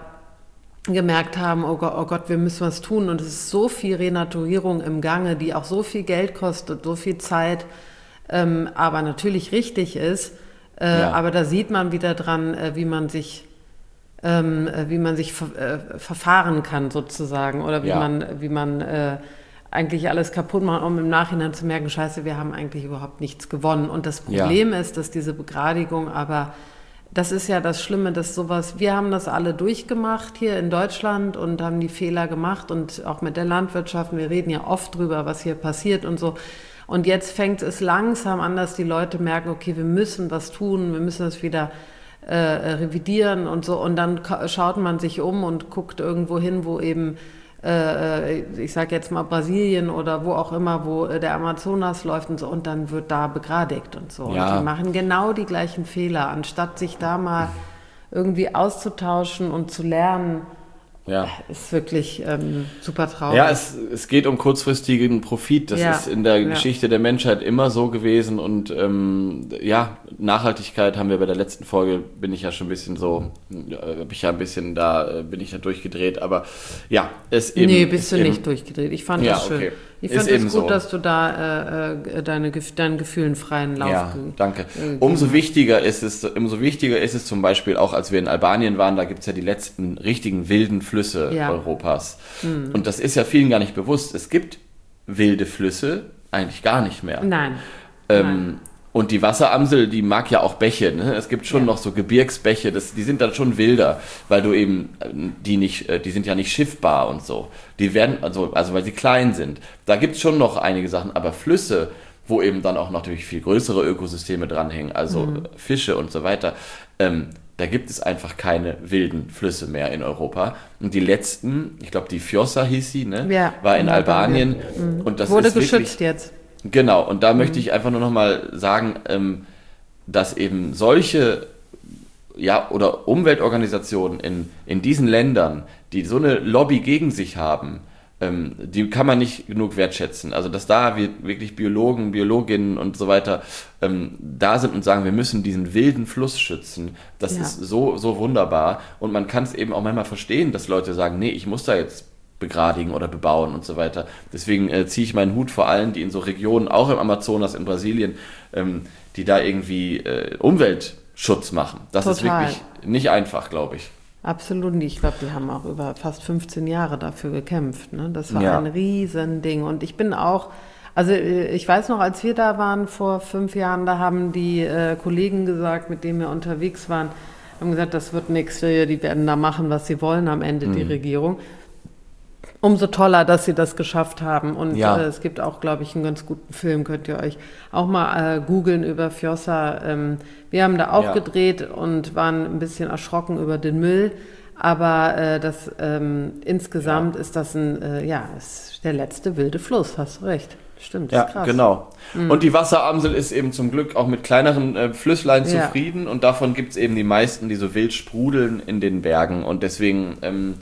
gemerkt haben, oh Gott, oh Gott, wir müssen was tun. Und es ist so viel Renaturierung im Gange, die auch so viel Geld kostet, so viel Zeit, ähm, aber natürlich richtig ist. Äh, ja. Aber da sieht man wieder dran, äh, wie man sich Ähm, wie man sich ver- äh, verfahren kann sozusagen oder wie ja. man, wie man äh, eigentlich alles kaputt machen, um im Nachhinein zu merken, scheiße, wir haben eigentlich überhaupt nichts gewonnen. Und das Problem ja. ist, dass diese Begradigung aber, das ist ja das Schlimme, dass sowas, wir haben das alle durchgemacht hier in Deutschland und haben die Fehler gemacht und auch mit der Landwirtschaft, wir reden ja oft drüber, was hier passiert und so. Und jetzt fängt es langsam an, dass die Leute merken, okay, wir müssen was tun, wir müssen das wieder äh, revidieren und so. Und dann schaut man sich um und guckt irgendwo hin, wo eben ich sage jetzt mal Brasilien oder wo auch immer, wo der Amazonas läuft und so, und dann wird da begradigt und so. Ja. Und die machen genau die gleichen Fehler, anstatt sich da mal irgendwie auszutauschen und zu lernen. Ja. Ist wirklich ähm, super traurig. Ja, es, es geht um kurzfristigen Profit. Das ja. ist in der ja. Geschichte der Menschheit immer so gewesen. Und ähm, ja, Nachhaltigkeit haben wir bei der letzten Folge, bin ich ja schon ein bisschen so, habe ich ja ein bisschen da, bin ich ja durchgedreht. Aber ja, es eben... Nee, bist du eben, nicht durchgedreht. Ich fand ja, das schön. Okay. Ich fand es gut, so. dass du da äh, deine, deinen Gefühlen freien Lauf Ja, danke. Äh, umso wichtiger ist es, umso wichtiger ist es zum Beispiel auch, als wir in Albanien waren, da gibt es ja die letzten richtigen wilden Flüsse ja. Europas. Hm. Und das ist ja vielen gar nicht bewusst. Es gibt wilde Flüsse eigentlich gar nicht mehr. Nein. Ähm, Nein. Und die Wasseramsel, die mag ja auch Bäche. Ne? Es gibt schon ja. noch so Gebirgsbäche, das, die sind dann schon wilder, weil du eben, die nicht, die sind ja nicht schiffbar und so. Die werden, also, also weil sie klein sind. Da gibt es schon noch einige Sachen, aber Flüsse, wo eben dann auch natürlich viel größere Ökosysteme dranhängen, also mhm. Fische und so weiter, ähm, da gibt es einfach keine wilden Flüsse mehr in Europa. Und die letzten, ich glaube die Fjosa hieß sie, ne? ja, war in Albanien. Mhm. Und das wurde ist geschützt wirklich, jetzt. Genau, und da mhm. möchte ich einfach nur noch mal sagen, ähm, dass eben solche ja, oder Umweltorganisationen in, in diesen Ländern, die so eine Lobby gegen sich haben, ähm, die kann man nicht genug wertschätzen. Also dass da wir wirklich Biologen, Biologinnen und so weiter ähm, da sind und sagen, wir müssen diesen wilden Fluss schützen, das ja. ist so, so wunderbar. Und man kann es eben auch manchmal verstehen, dass Leute sagen, nee, ich muss da jetzt begradigen oder bebauen und so weiter. Deswegen äh, ziehe ich meinen Hut vor allen, die in so Regionen, auch im Amazonas, in Brasilien, ähm, die da irgendwie äh, Umweltschutz machen. Das Total. Ist wirklich nicht einfach, glaube ich. Absolut nicht. Ich glaube, die haben auch über fast fünfzehn Jahre dafür gekämpft. Ne? Das war ja. ein Riesending. Und ich bin auch, also ich weiß noch, als wir da waren vor fünf Jahren, da haben die äh, Kollegen gesagt, mit denen wir unterwegs waren, haben gesagt, das wird nichts, die werden da machen, was sie wollen am Ende, mhm. die Regierung. Umso toller, dass sie das geschafft haben. Und ja. äh, es gibt auch, glaube ich, einen ganz guten Film, könnt ihr euch auch mal äh, googeln über Fjosa. Ähm, wir haben da auch ja. gedreht und waren ein bisschen erschrocken über den Müll. Aber äh, das ähm, insgesamt ja. ist das ein, äh, ja, ist der letzte wilde Fluss, hast du recht. Stimmt, ja, ist krass. Genau. Mhm. Und die Wasseramsel ist eben zum Glück auch mit kleineren äh, Flüsslein ja. zufrieden. Und davon gibt es eben die meisten, die so wild sprudeln in den Bergen. Und deswegen... Ähm,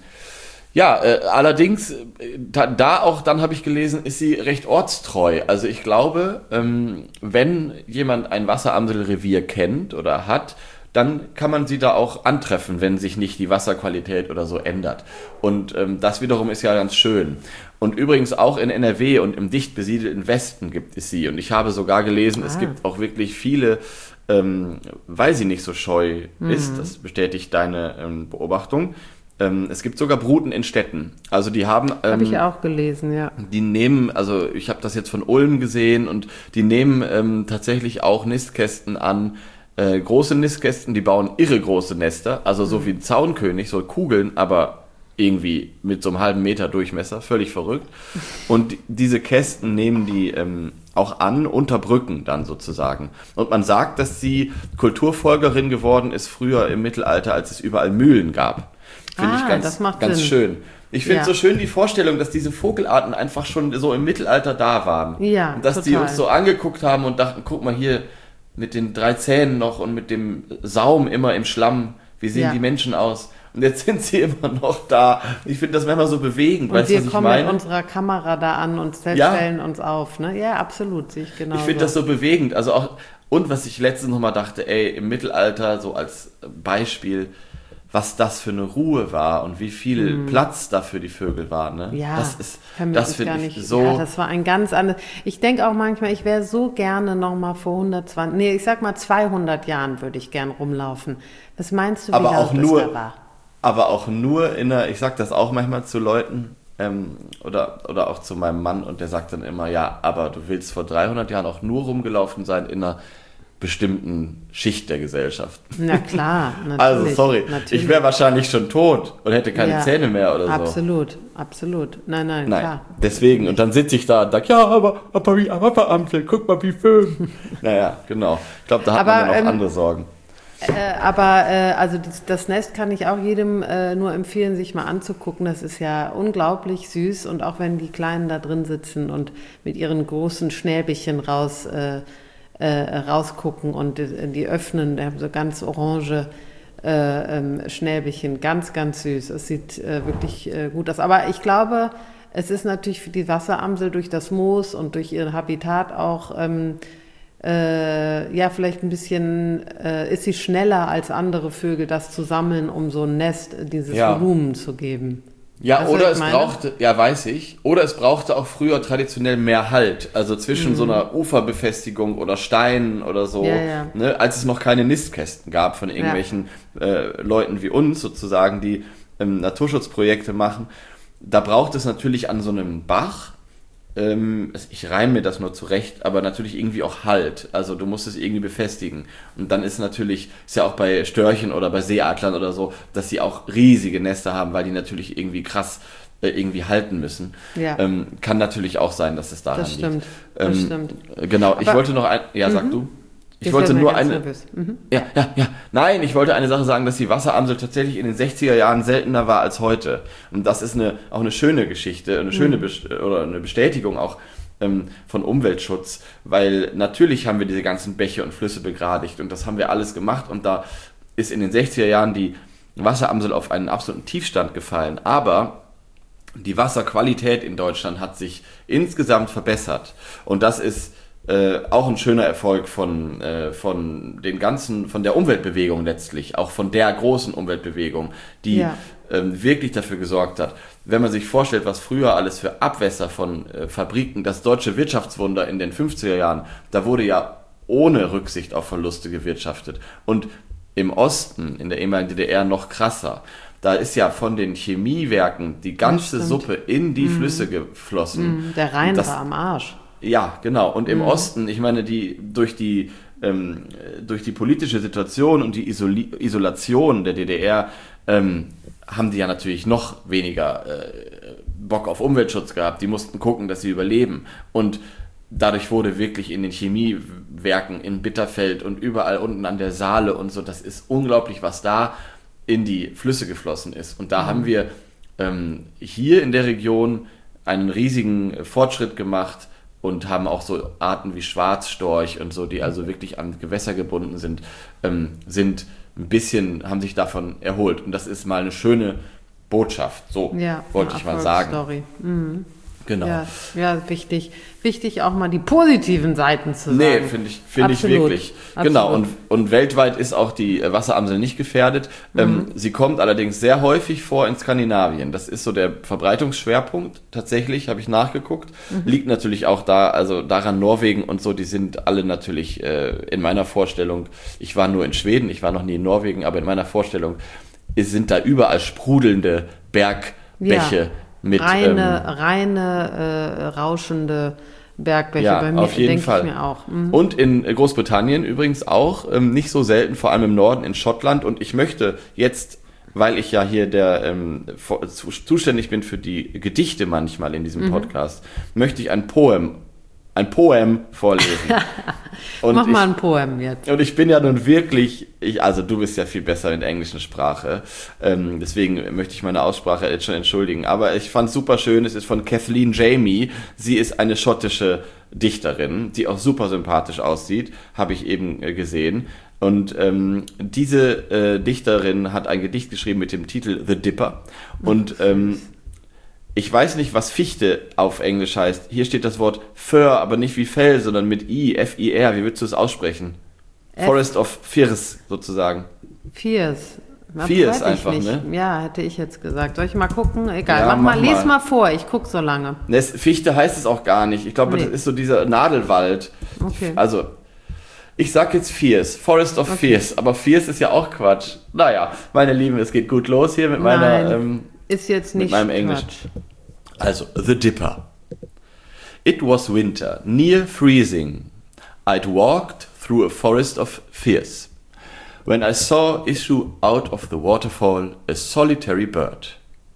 Ja, äh, allerdings, äh, da, da auch, dann habe ich gelesen, ist sie recht ortstreu. Also ich glaube, ähm, wenn jemand ein Wasseramselrevier kennt oder hat, dann kann man sie da auch antreffen, wenn sich nicht die Wasserqualität oder so ändert. Und ähm, das wiederum ist ja ganz schön. Und übrigens auch in N R W und im dicht besiedelten Westen gibt es sie. Und ich habe sogar gelesen, ah. es gibt auch wirklich viele, ähm, weil sie nicht so scheu mhm. ist, das bestätigt deine ähm, Beobachtung. Es gibt sogar Bruten in Städten. Also die haben... Ähm, habe ich auch gelesen, ja. Die nehmen, also ich habe das jetzt von Ulm gesehen und die nehmen ähm, tatsächlich auch Nistkästen an, äh, große Nistkästen, die bauen irre große Nester, also so wie ein Zaunkönig, so Kugeln, aber irgendwie mit so einem halben Meter Durchmesser, völlig verrückt. Und diese Kästen nehmen die ähm, auch an, unter Brücken dann sozusagen. Und man sagt, dass sie Kulturfolgerin geworden ist früher im Mittelalter, als es überall Mühlen gab. Finde ah, ich ganz, das macht ganz Sinn. schön. Ich finde ja. so schön die Vorstellung, dass diese Vogelarten einfach schon so im Mittelalter da waren. Ja, und dass total. die uns so angeguckt haben und dachten, guck mal hier mit den drei Zähnen noch und mit dem Saum immer im Schlamm, wie sehen ja. die Menschen aus? Und jetzt sind sie immer noch da. Ich finde das manchmal so bewegend. Und weißt, wir was ich kommen meine? mit unserer Kamera da an und stellen ja. uns auf. Ne? Ja, absolut, sehe ich genau. Ich finde so. das so bewegend. Also auch, und was ich letztens nochmal dachte, ey, im Mittelalter, so als Beispiel, was das für eine Ruhe war und wie viel mm. Platz da für die Vögel war. Ne? Ja, das ist, kann das finde ich nicht, so. Ja, das war ein ganz anderes. Ich denke auch manchmal, ich wäre so gerne nochmal vor hundertzwanzig, nee, ich sag mal zweihundert Jahren würde ich gern rumlaufen. Was meinst du, wie aber laut auch nur, das da war? Aber auch nur in einer, ich sag das auch manchmal zu Leuten, ähm, oder, oder auch zu meinem Mann und der sagt dann immer, ja, aber du willst vor dreihundert Jahren auch nur rumgelaufen sein in einer bestimmten Schicht der Gesellschaft. Na klar, natürlich. Also sorry, natürlich. ich wäre wahrscheinlich schon tot und hätte keine ja, Zähne mehr oder so. Absolut, absolut. Nein, nein, Nein, klar. deswegen. Und dann sitze ich da und sage, ja, aber, aber wie Ampel, guck mal, wie schön. Naja, genau. Ich glaube, da hat aber, man dann auch ähm, andere Sorgen. Äh, aber äh, also das, das Nest kann ich auch jedem äh, nur empfehlen, sich mal anzugucken. Das ist ja unglaublich süß und auch wenn die Kleinen da drin sitzen und mit ihren großen Schnäbelchen raus äh, äh, rausgucken und die, die öffnen, die haben so ganz orange äh, ähm, Schnäbelchen, ganz, ganz süß. Es sieht äh, wirklich äh, gut aus. Aber ich glaube, es ist natürlich für die Wasseramsel durch das Moos und durch ihr Habitat auch ähm, Äh, ja, vielleicht ein bisschen, äh, ist sie schneller als andere Vögel, das zu sammeln, um so ein Nest, dieses ja. Volumen zu geben. Ja, weißt du, oder es meine? brauchte, ja, weiß ich, oder es brauchte auch früher traditionell mehr Halt, also zwischen Mhm. so einer Uferbefestigung oder Steinen oder so, Ja, ja. Ne, als es noch keine Nistkästen gab von irgendwelchen ja. äh, Leuten wie uns sozusagen, die ähm, Naturschutzprojekte machen. Da braucht es natürlich an so einem Bach, ich reime mir das nur zurecht, aber natürlich irgendwie auch Halt. Also du musst es irgendwie befestigen. Und dann ist natürlich, ist ja auch bei Störchen oder bei Seeadlern oder so, dass sie auch riesige Nester haben, weil die natürlich irgendwie krass äh, irgendwie halten müssen. Ja. Ähm, kann natürlich auch sein, dass es daran Das stimmt, liegt. das Ähm, stimmt. Genau, ich Aber, wollte noch ein, ja, sag mhm. du. Ich Jetzt wollte werden wir nur ganz eine, nervös. Mhm. ja, ja, ja, nein, ich wollte eine Sache sagen, dass die Wasseramsel tatsächlich in den sechziger Jahren seltener war als heute. Und das ist eine, auch eine schöne Geschichte, eine schöne Best- oder eine Bestätigung auch ähm, von Umweltschutz, weil natürlich haben wir diese ganzen Bäche und Flüsse begradigt und das haben wir alles gemacht und da ist in den sechziger Jahren die Wasseramsel auf einen absoluten Tiefstand gefallen, aber die Wasserqualität in Deutschland hat sich insgesamt verbessert und das ist Äh, auch ein schöner Erfolg von, äh, von den ganzen, von der Umweltbewegung letztlich, auch von der großen Umweltbewegung, die Ja. ähm, wirklich dafür gesorgt hat. Wenn man sich vorstellt, was früher alles für Abwässer von äh, Fabriken, das deutsche Wirtschaftswunder in den fünfziger Jahren, da wurde ja ohne Rücksicht auf Verluste gewirtschaftet. Und im Osten, in der ehemaligen D D R, noch krasser. Da ist ja von den Chemiewerken die ganze Suppe in die mm. Flüsse geflossen. Mm, der Rhein das, war am Arsch. Ja, genau. Und im Mhm. Osten, ich meine, die durch die ähm, durch die politische Situation und die Isoli- Isolation der D D R ähm, haben die ja natürlich noch weniger äh, Bock auf Umweltschutz gehabt. Die mussten gucken, dass sie überleben. Und dadurch wurde wirklich in den Chemiewerken in Bitterfeld und überall unten an der Saale und so, das ist unglaublich, was da in die Flüsse geflossen ist. Und da mhm. haben wir ähm, hier in der Region einen riesigen Fortschritt gemacht und haben auch so Arten wie Schwarzstorch und so, die also wirklich an Gewässer gebunden sind, ähm, sind ein bisschen, haben sich davon erholt. Und das ist mal eine schöne Botschaft. So ja, wollte ich mal sagen. Story. Mhm. Genau. Ja, ja, wichtig. Wichtig auch mal die positiven Seiten zu sagen. Nee, finde ich, find ich wirklich. Absolut. Genau, und, und weltweit ist auch die Wasseramsel nicht gefährdet. Mhm. Ähm, sie kommt allerdings sehr häufig vor in Skandinavien. Das ist so der Verbreitungsschwerpunkt. Tatsächlich, habe ich nachgeguckt. Mhm. Liegt natürlich auch da, also daran Norwegen und so, die sind alle natürlich äh, in meiner Vorstellung, ich war nur in Schweden, ich war noch nie in Norwegen, aber in meiner Vorstellung ist, sind da überall sprudelnde Bergbäche. Ja. Mit, reine, ähm, reine, äh, rauschende Bergbäche. Ja, bei mir auf jeden denke Fall. ich mir auch. Mhm. Und in Großbritannien übrigens auch, ähm, nicht so selten, vor allem im Norden, in Schottland. Und ich möchte jetzt, weil ich ja hier der ähm, vor, zu, zuständig bin für die Gedichte manchmal in diesem mhm. Podcast, möchte ich ein Poem, ein Poem vorlesen. Und Mach mal ich, ein Poem jetzt. Und ich bin ja nun wirklich, ich, also du bist ja viel besser in der englischen Sprache, ähm, deswegen möchte ich meine Aussprache jetzt schon entschuldigen. Aber ich fand es super schön, es ist von Kathleen Jamie. Sie ist eine schottische Dichterin, die auch super sympathisch aussieht, habe ich eben äh, gesehen. Und ähm, diese äh, Dichterin hat ein Gedicht geschrieben mit dem Titel The Dipper. Und ähm, ich weiß nicht, was Fichte auf Englisch heißt. Hier steht das Wort Fir, aber nicht wie Fell, sondern mit I, F I R. Wie würdest du es aussprechen? F- Forest of Firs, sozusagen. Firs. Firs einfach, nicht. ne? Ja, hätte ich jetzt gesagt. Soll ich mal gucken? Egal, Ja, mach mal, mach les mal. mal vor. Ich guck so lange. Ne, es- Fichte heißt es auch gar nicht. Ich glaube, Nee. das ist so dieser Nadelwald. Okay. Also, ich sag jetzt Firs. Forest of Okay. Firs. Aber Firs ist ja auch Quatsch. Naja, meine Lieben, es geht gut los hier mit meiner... Nein, Ähm, ist jetzt mit nicht meinem Englisch. Quatsch. Also, The Dipper. It was winter, near freezing. I'd walked through a forest of fears, when I saw issue out of the waterfall a solitary bird.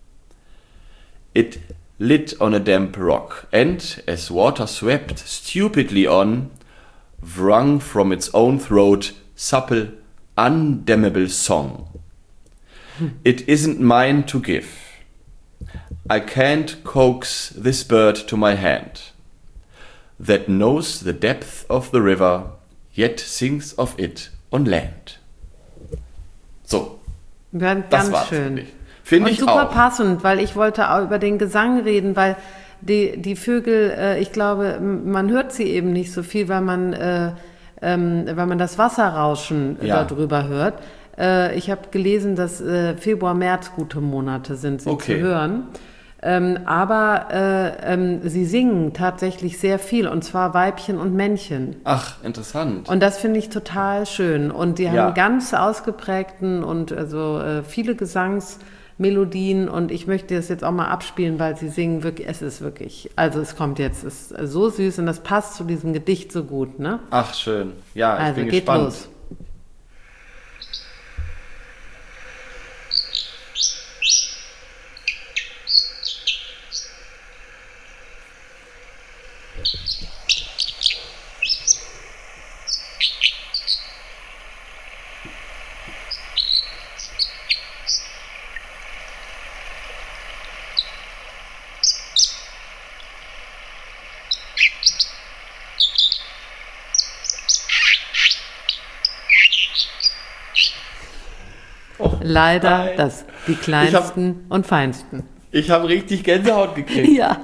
It lit on a damp rock, and, as water swept stupidly on, wrung from its own throat supple, undamnable song. It isn't mine to give. I can't coax this bird to my hand, that knows the depth of the river, yet sings of it on land. So, Ganz das war's, schön. finde ich. Finde Und ich super auch. passend, weil ich wollte auch über den Gesang reden, weil die, die Vögel, äh, ich glaube, m- man hört sie eben nicht so viel, weil man, äh, ähm, weil man das Wasserrauschen äh, Ja. darüber hört. Äh, ich habe gelesen, dass äh, Februar, März gute Monate sind, sie Okay. zu hören. Ähm, aber äh, ähm, sie singen tatsächlich sehr viel, und zwar Weibchen und Männchen. Ach, interessant. Und das finde ich total schön. Und die Ja. haben ganz ausgeprägten und also äh, viele Gesangsmelodien. Und ich möchte das jetzt auch mal abspielen, weil sie singen wirklich, es ist wirklich, also es kommt jetzt, es ist so süß und das passt zu diesem Gedicht so gut, ne? Ach, schön. Ja, ich Also bin geht gespannt. los. Leider nein. das, die kleinsten und feinsten. Ich habe richtig Gänsehaut gekriegt. Ja,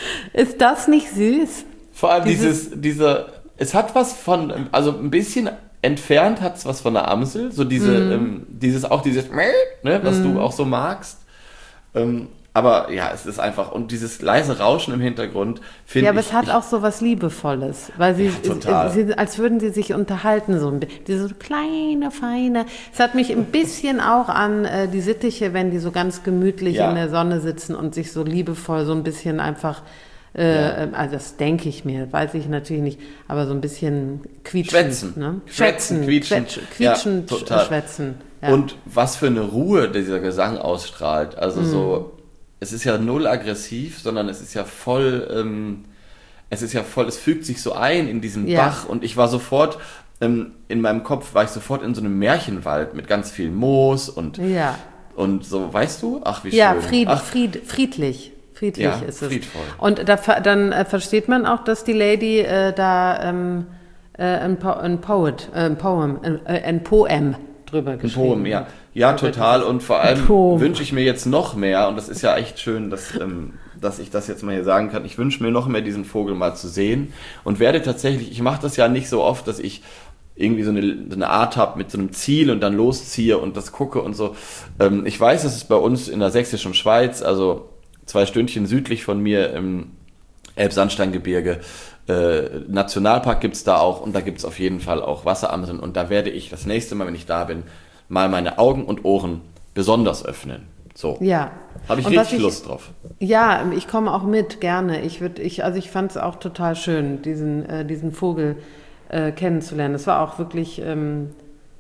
ist das nicht süß? Vor allem Dieses- dieses, dieser, es hat was von, also ein bisschen entfernt hat es was von der Amsel, so diese, Mhm. ähm, dieses, auch dieses, ne, was du auch so magst. Ähm, aber ja, es ist einfach, und dieses leise Rauschen im Hintergrund, finde Ja, aber ich. es hat ich, auch so was Liebevolles, weil sie, Ja, total. sie als würden sie sich unterhalten, so ein bisschen, diese kleine, feine. Es hat mich ein bisschen auch an äh, die Sittiche, wenn die so ganz gemütlich Ja. in der Sonne sitzen und sich so liebevoll so ein bisschen einfach, äh, Ja. äh, also das denke ich mir, weiß ich natürlich nicht, aber so ein bisschen quietschen. Schwätzen. Ne? Schwätzen, quietschen. Quetsch- Ja, quietschen, total. schwätzen. Ja. Und was für eine Ruhe dieser Gesang ausstrahlt. Also so, es ist ja null aggressiv, sondern es ist ja voll, ähm, es ist ja voll, es fügt sich so ein in diesen Ja. Bach. Und ich war sofort, ähm, in meinem Kopf war ich sofort in so einem Märchenwald mit ganz viel Moos und, ja, und so, weißt du? Ach, wie ja schön. Fried, Ach, Fried, friedlich. Friedlich Ja, ist es. friedvoll. Und da, ver- dann äh, versteht man auch, dass die Lady äh, da ähm, äh, ein, po ein Poet, äh, ein Poem, äh, ein Poem drüber ein geschrieben Poem, ja. hat. Ja, total. Und vor allem Poem. wünsche ich mir jetzt noch mehr, und das ist ja echt schön, dass, ähm, dass ich das jetzt mal hier sagen kann, ich wünsche mir noch mehr, diesen Vogel mal zu sehen, und werde tatsächlich, ich mache das ja nicht so oft, dass ich irgendwie so eine, so eine Art habe mit so einem Ziel und dann losziehe und das gucke und so. Ähm, ich weiß, dass es bei uns in der sächsischen Schweiz, also zwei Stündchen südlich von mir im Elbsandsteingebirge, äh, Nationalpark gibt's da auch, und da gibt's auf jeden Fall auch Wasseramseln, und da werde ich das nächste Mal, wenn ich da bin, mal meine Augen und Ohren besonders öffnen. So. Ja. Habe ich Und was richtig ich- Lust drauf. Ja, ich komme auch mit, gerne. Ich würd, ich, also ich fand es auch total schön, diesen, äh, diesen Vogel äh, kennenzulernen. Es war auch wirklich ähm,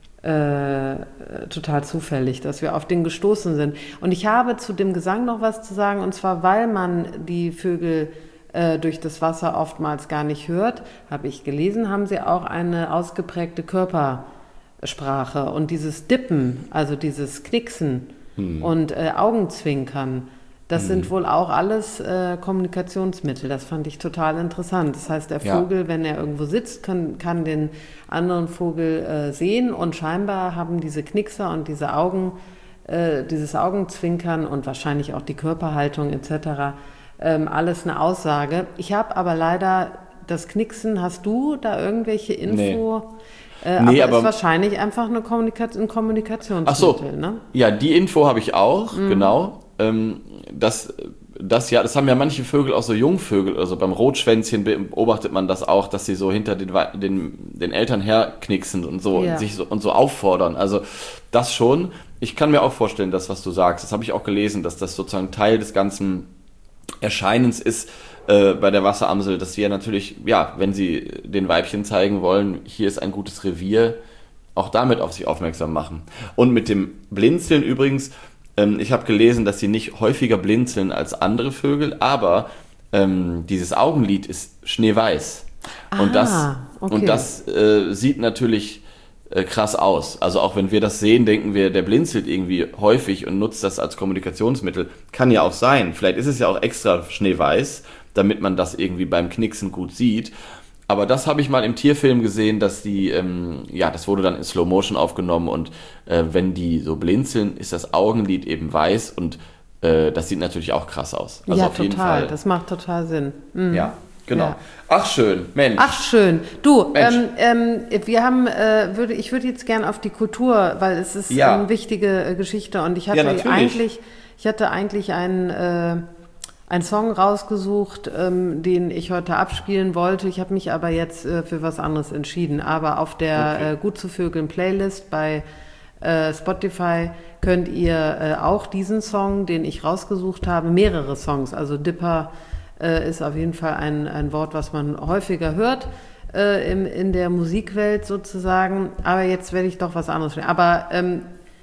äh, total zufällig, dass wir auf den gestoßen sind. Und ich habe zu dem Gesang noch was zu sagen, und zwar, weil man die Vögel äh, durch das Wasser oftmals gar nicht hört, habe ich gelesen, haben sie auch eine ausgeprägte Körpersprache. Und dieses Dippen, also dieses Knicksen und äh, Augenzwinkern, das sind wohl auch alles äh, Kommunikationsmittel. Das fand ich total interessant. Das heißt, der Ja. Vogel, wenn er irgendwo sitzt, kann, kann den anderen Vogel äh, sehen, und scheinbar haben diese Knickser und diese Augen, äh, dieses Augenzwinkern und wahrscheinlich auch die Körperhaltung et cetera ähm, alles eine Aussage. Ich habe aber leider das Knicksen, hast du da irgendwelche Info? Äh, Nee, aber, aber- ist wahrscheinlich einfach eine Kommunika ein Kommunikationsmittel, Ach so. ne? Ja, die Info habe ich auch, genau. Ähm, das, das, ja, das haben ja manche Vögel, auch so Jungvögel, also beim Rotschwänzchen beobachtet man das auch, dass sie so hinter den, Wei- den, den Eltern herknicksen und so, Ja. und sich so und so auffordern. Also das schon. Ich kann mir auch vorstellen, das, was du sagst, das habe ich auch gelesen, dass das sozusagen Teil des ganzen Erscheinens ist äh, bei der Wasseramsel, dass sie ja natürlich, ja, wenn sie den Weibchen zeigen wollen, hier ist ein gutes Revier, auch damit auf sich aufmerksam machen. Und mit dem Blinzeln übrigens, ähm, ich habe gelesen, dass sie nicht häufiger blinzeln als andere Vögel, aber ähm, dieses Augenlid ist schneeweiß. Ah, und das, okay. und das äh, sieht natürlich äh, krass aus. Also auch wenn wir das sehen, denken wir, der blinzelt irgendwie häufig und nutzt das als Kommunikationsmittel. Kann ja auch sein. Vielleicht ist es ja auch extra schneeweiß, damit man das irgendwie beim Knicksen gut sieht. Aber das habe ich mal im Tierfilm gesehen, dass die, ähm, ja, das wurde dann in Slow Motion aufgenommen und äh, wenn die so blinzeln, ist das Augenlid eben weiß und äh, das sieht natürlich auch krass aus. Also ja, auf total. jeden Fall. Das macht total Sinn. Mhm. Ja, genau. Ja. Ach schön, Mensch. Ach schön. Du, Mensch. ähm, ähm, wir haben, äh, würde, ich würde jetzt gern auf die Kultur, weil es ist Ja. eine wichtige äh, Geschichte und ich hatte Ja, natürlich. eigentlich, ich hatte eigentlich einen äh, einen Song rausgesucht, ähm, den ich heute abspielen wollte. Ich habe mich aber jetzt äh, für was anderes entschieden. Aber auf der Okay. äh, Gut zu Vögeln Playlist bei äh, Spotify könnt ihr äh, auch diesen Song, den ich rausgesucht habe, mehrere Songs, also Dipper äh, ist auf jeden Fall ein, ein Wort, was man häufiger hört äh, im, in der Musikwelt sozusagen. Aber jetzt werde ich doch was anderes spielen. Aber ähm,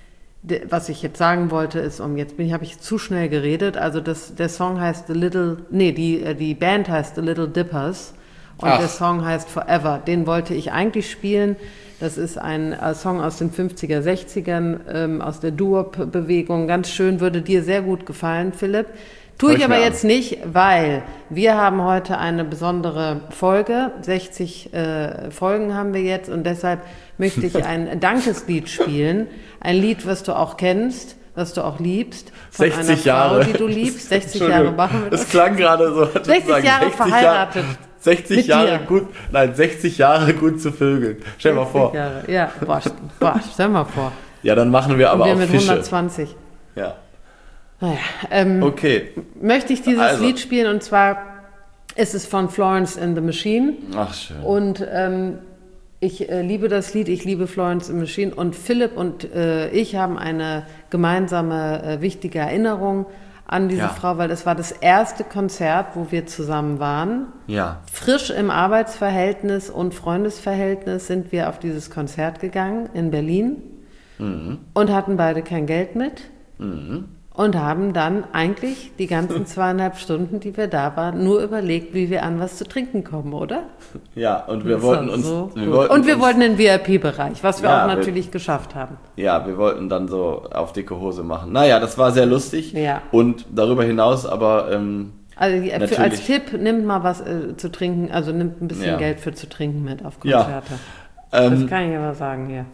was ich jetzt sagen wollte, ist, um jetzt bin ich, habe ich zu schnell geredet. Also das, der Song heißt The Little, nee, die, die Band heißt The Little Dippers und Ach. der Song heißt Forever. Den wollte ich eigentlich spielen. Das ist ein äh, Song aus den fünfziger, sechzigern, ähm, aus der Doo-Wop-Bewegung. Ganz schön, würde dir sehr gut gefallen, Philipp. Tue ich Hör ich aber mir an. jetzt nicht, weil wir haben heute eine besondere Folge. sechzig äh, Folgen haben wir jetzt und deshalb möchte ich ein Dankeslied spielen. Ein Lied, was du auch kennst, was du auch liebst. Von einer sechzig Jahre. Frau, die du liebst. sechzig Jahre Entschuldigung, machen wir das das. klang gerade so. als sechzig sagen, Jahre verheiratet. sechzig Mit Jahre dir. gut, nein, sechzig Jahre gut zu vögeln. Stell dir mal vor. sechzig Jahre. Ja, boah, boah, stell mal vor. Ja, dann machen wir aber Und wir auch mit Fische. hundertzwanzig. Ja. Naja, ähm, Okay. möchte ich dieses Also. Lied spielen und zwar ist es von Florence and the Machine. Ach schön. Und ähm, ich äh, liebe das Lied, ich liebe Florence and the Machine und Philipp und äh, ich haben eine gemeinsame äh, wichtige Erinnerung an diese Ja. Frau, weil es war das erste Konzert, wo wir zusammen waren. Ja. Frisch im Arbeitsverhältnis und Freundesverhältnis sind wir auf dieses Konzert gegangen in Berlin Mhm. und hatten beide kein Geld mit. Mhm. Und haben dann eigentlich die ganzen zweieinhalb Stunden, die wir da waren, nur überlegt, wie wir an was zu trinken kommen, oder? Ja, und wir Das wollten war uns. so wir gut. wollten und wir uns, wollten den V I P-Bereich, was wir Ja, auch wir- natürlich geschafft haben. Ja, wir wollten dann so auf dicke Hose machen. Naja, das war sehr lustig. Ja. Und darüber hinaus aber. Ähm, Also die- für, als Natürlich. Tipp, nimmt mal was äh, zu trinken, also nimmt ein bisschen Ja. Geld für zu trinken mit auf Ja. Konzerte. ähm, Das kann ich aber sagen hier.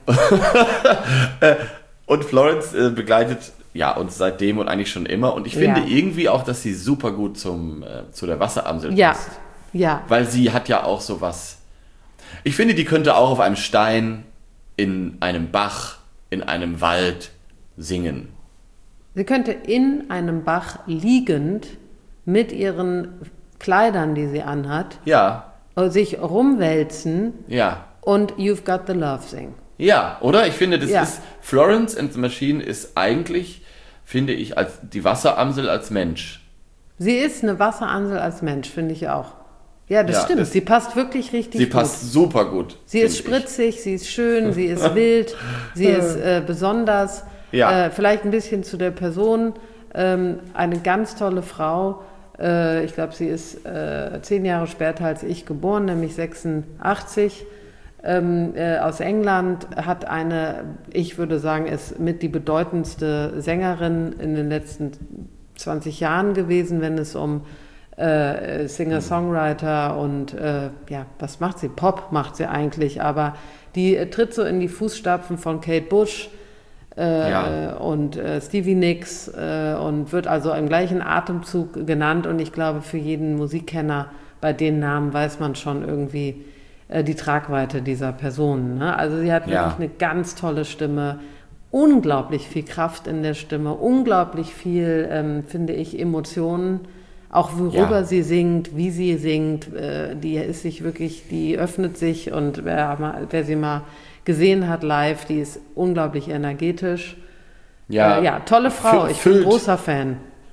Und Florence äh, begleitet ja uns seitdem und eigentlich schon immer. Und ich finde Ja. irgendwie auch, dass sie super gut zum, äh, zu der Wasseramsel Ja, passt. ja. Weil sie hat ja auch sowas. Ich finde, die könnte auch auf einem Stein, in einem Bach, in einem Wald singen. Sie könnte in einem Bach liegend mit ihren Kleidern, die sie anhat, Ja, äh, sich rumwälzen ja. und You've Got the Love singen. Ja, oder? Ich finde, das Ja. ist. Florence and the Machine ist eigentlich, finde ich, als die Wasseramsel als Mensch. Sie ist eine Wasseransel als Mensch, finde ich auch. Ja, das Ja, stimmt. das- sie passt wirklich richtig Sie gut. passt super gut. Sie ist finde ich. spritzig, sie ist schön, sie ist wild, sie ist äh, besonders. Ja. Äh, vielleicht ein bisschen zu der Person. Ähm, eine ganz tolle Frau. Äh, ich glaube, sie ist äh, zehn Jahre später als ich geboren, nämlich sechsundachtzig. Ähm, äh, aus England, hat eine, ich würde sagen, ist mit die bedeutendste Sängerin in den letzten zwanzig Jahren gewesen, wenn es um äh, Singer-Songwriter und äh, ja, was macht sie? Pop macht sie eigentlich, aber die äh, tritt so in die Fußstapfen von Kate Bush äh, Ja. und äh, Stevie Nicks äh, und wird also im gleichen Atemzug genannt und ich glaube, für jeden Musikkenner bei den Namen weiß man schon irgendwie äh, die Tragweite dieser Person. Ne? Also sie hat Ja. wirklich eine ganz tolle Stimme, unglaublich viel Kraft in der Stimme, unglaublich viel, ähm, finde ich, Emotionen, auch worüber Ja. sie singt, wie sie singt, äh, die ist sich wirklich, die öffnet sich und wer, mal, wer sie mal gesehen hat live, die ist unglaublich energetisch. Ja, äh, ja tolle Frau, fü- ich bin füllt- großer Fan.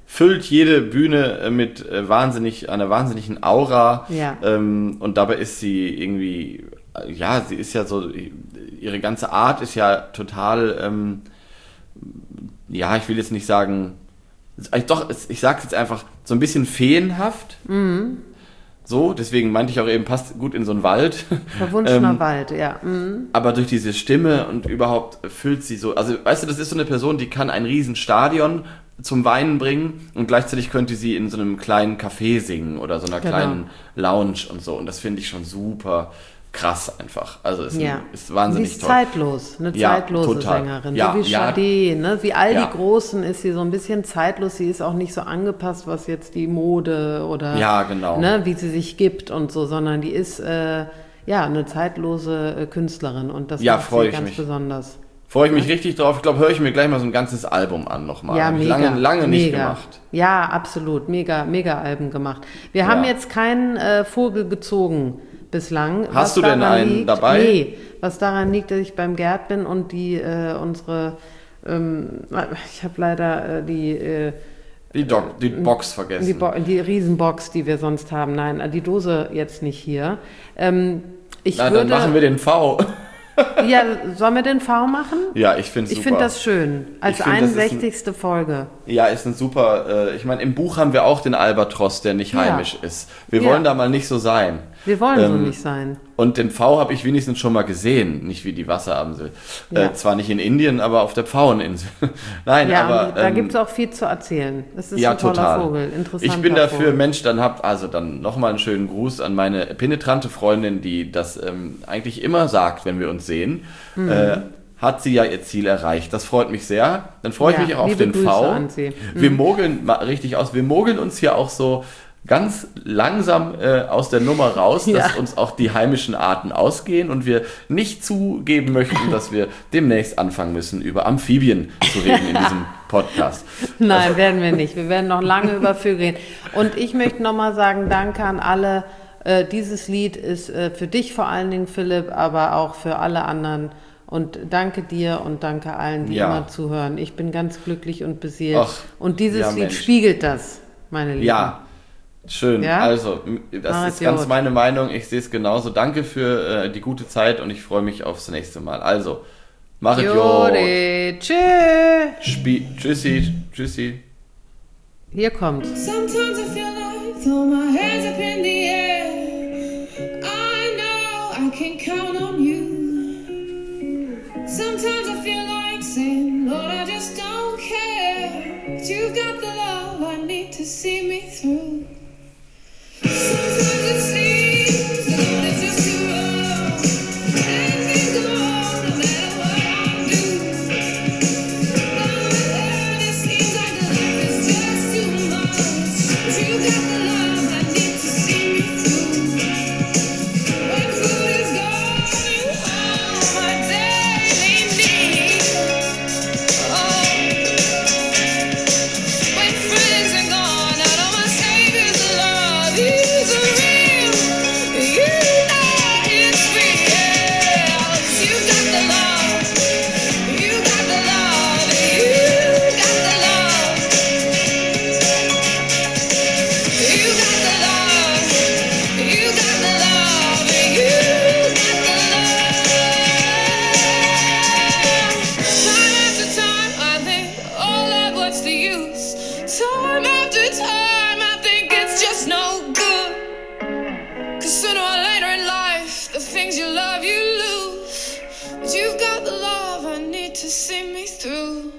füllt jede Bühne mit äh, wahnsinnig, einer wahnsinnigen Aura. Ja. Ähm, und dabei ist sie irgendwie, ja, sie ist ja so, ihre ganze Art ist ja total, ähm, ja, ich will jetzt nicht sagen, doch, ich sag's jetzt einfach, so ein bisschen feenhaft. Mhm. So, deswegen meinte ich auch eben, passt gut in so einen Wald. Verwunschener ähm, Wald, ja. Mhm. Aber durch diese Stimme und überhaupt füllt sie so, also weißt du, das ist so eine Person, die kann ein riesen Stadion zum Weinen bringen und gleichzeitig könnte sie in so einem kleinen Café singen oder so einer Genau. kleinen Lounge und so. Und das finde ich schon super krass einfach. Also ist, Ja. ein, ist wahnsinnig sie ist toll. zeitlos, eine Ja, zeitlose total. Sängerin. Ja, so wie ja. Sade, ne? Wie all Ja. die Großen ist sie so ein bisschen zeitlos. Sie ist auch nicht so angepasst, was jetzt die Mode oder Ja, genau. ne, wie sie sich gibt und so, sondern die ist äh, ja eine zeitlose äh, Künstlerin und das Ja, macht freu sie ich ganz mich. besonders. Freue ich mich richtig drauf. Ich glaube, höre ich mir gleich mal so ein ganzes Album an nochmal. Ja, Hab ich mega. lange, lange mega. nicht gemacht. Ja, absolut. Mega, mega Alben gemacht. Wir haben Ja. jetzt keinen äh, Vogel gezogen bislang. Hast was du denn daran einen liegt, dabei? Nee, was daran liegt, dass ich beim Gerd bin und die äh, unsere, ähm, ich habe leider äh, die, äh, Die, Doc, die Box vergessen. die, Bo die Riesenbox, die wir sonst haben. Nein, die Dose jetzt nicht hier. Ähm, ich Na, würde, dann machen wir den V. ja, sollen wir den V machen? Ja, ich finde es Ich super. finde das schön. Als Ich find, das ist ein- einundsechzigste Folge. Ja, ist ein super, äh, ich meine, im Buch haben wir auch den Albatros, der nicht Ja. heimisch ist. Wir Ja. wollen da mal nicht so sein. Wir wollen so Ähm, nicht sein. Und den V habe ich wenigstens schon mal gesehen, nicht wie die Wasseramsel. Ja. Äh, zwar nicht in Indien, aber auf der Pfaueninsel. Nein, Ja, aber... da ähm, gibt es auch viel zu erzählen. Es ist ja, ein toller total. Vogel, interessanter Ich bin dafür, Vogel. Mensch, dann habt also dann nochmal einen schönen Gruß an meine penetrante Freundin, die das ähm, eigentlich immer sagt, wenn wir uns sehen. Mhm. Äh, hat sie ja ihr Ziel erreicht. Das freut mich sehr. Dann freue ich Ja, mich auch auf liebe den Grüße V. an sie. Wir mogeln mal richtig aus. Wir mogeln uns hier auch so ganz langsam äh, aus der Nummer raus, Ja. dass uns auch die heimischen Arten ausgehen und wir nicht zugeben möchten, dass wir demnächst anfangen müssen, über Amphibien zu reden in diesem Podcast. Nein, werden wir nicht. Wir werden noch lange über Vögel reden. Und ich möchte nochmal sagen, danke an alle. Äh, dieses Lied ist äh, für dich vor allen Dingen, Philipp, aber auch für alle anderen. Und danke dir und danke allen, die Ja. immer zuhören. Ich bin ganz glücklich und beseelt. Ach, und dieses ja, Lied Mensch. spiegelt das, meine Lieben. Ja, schön. Ja? Also, m- das Mach ist es ganz gut. meine Meinung. Ich sehe es genauso. Danke für äh, die gute Zeit und ich freue mich aufs nächste Mal. Also, mach es gut. Jode, tschö. Spie- Tschüssi, tschüssi. Hier kommt. Sometimes I feel like throw my hands up in the air. I know I can count on you. Sometimes I feel like saying, Lord, I just don't care. But you've got the love I need to see me through. Sometimes it seems the Lord is just too rough. And things go on no matter what I do. Now and then it seems like the life is just too much. But you got the love I need to see me through. When food is gone, you are my daily need. Oh, when friends are gone, I know my Savior's love is real. You know it's real. You got the love. You got the love. You got the love. You got the love. You got the love. You got the love. Time after time, I think, oh Lord, what's the use? Time after time, I think it's just no good. Cause sooner or later in life, the things you love, you lose. But you've got the love I need to see me through.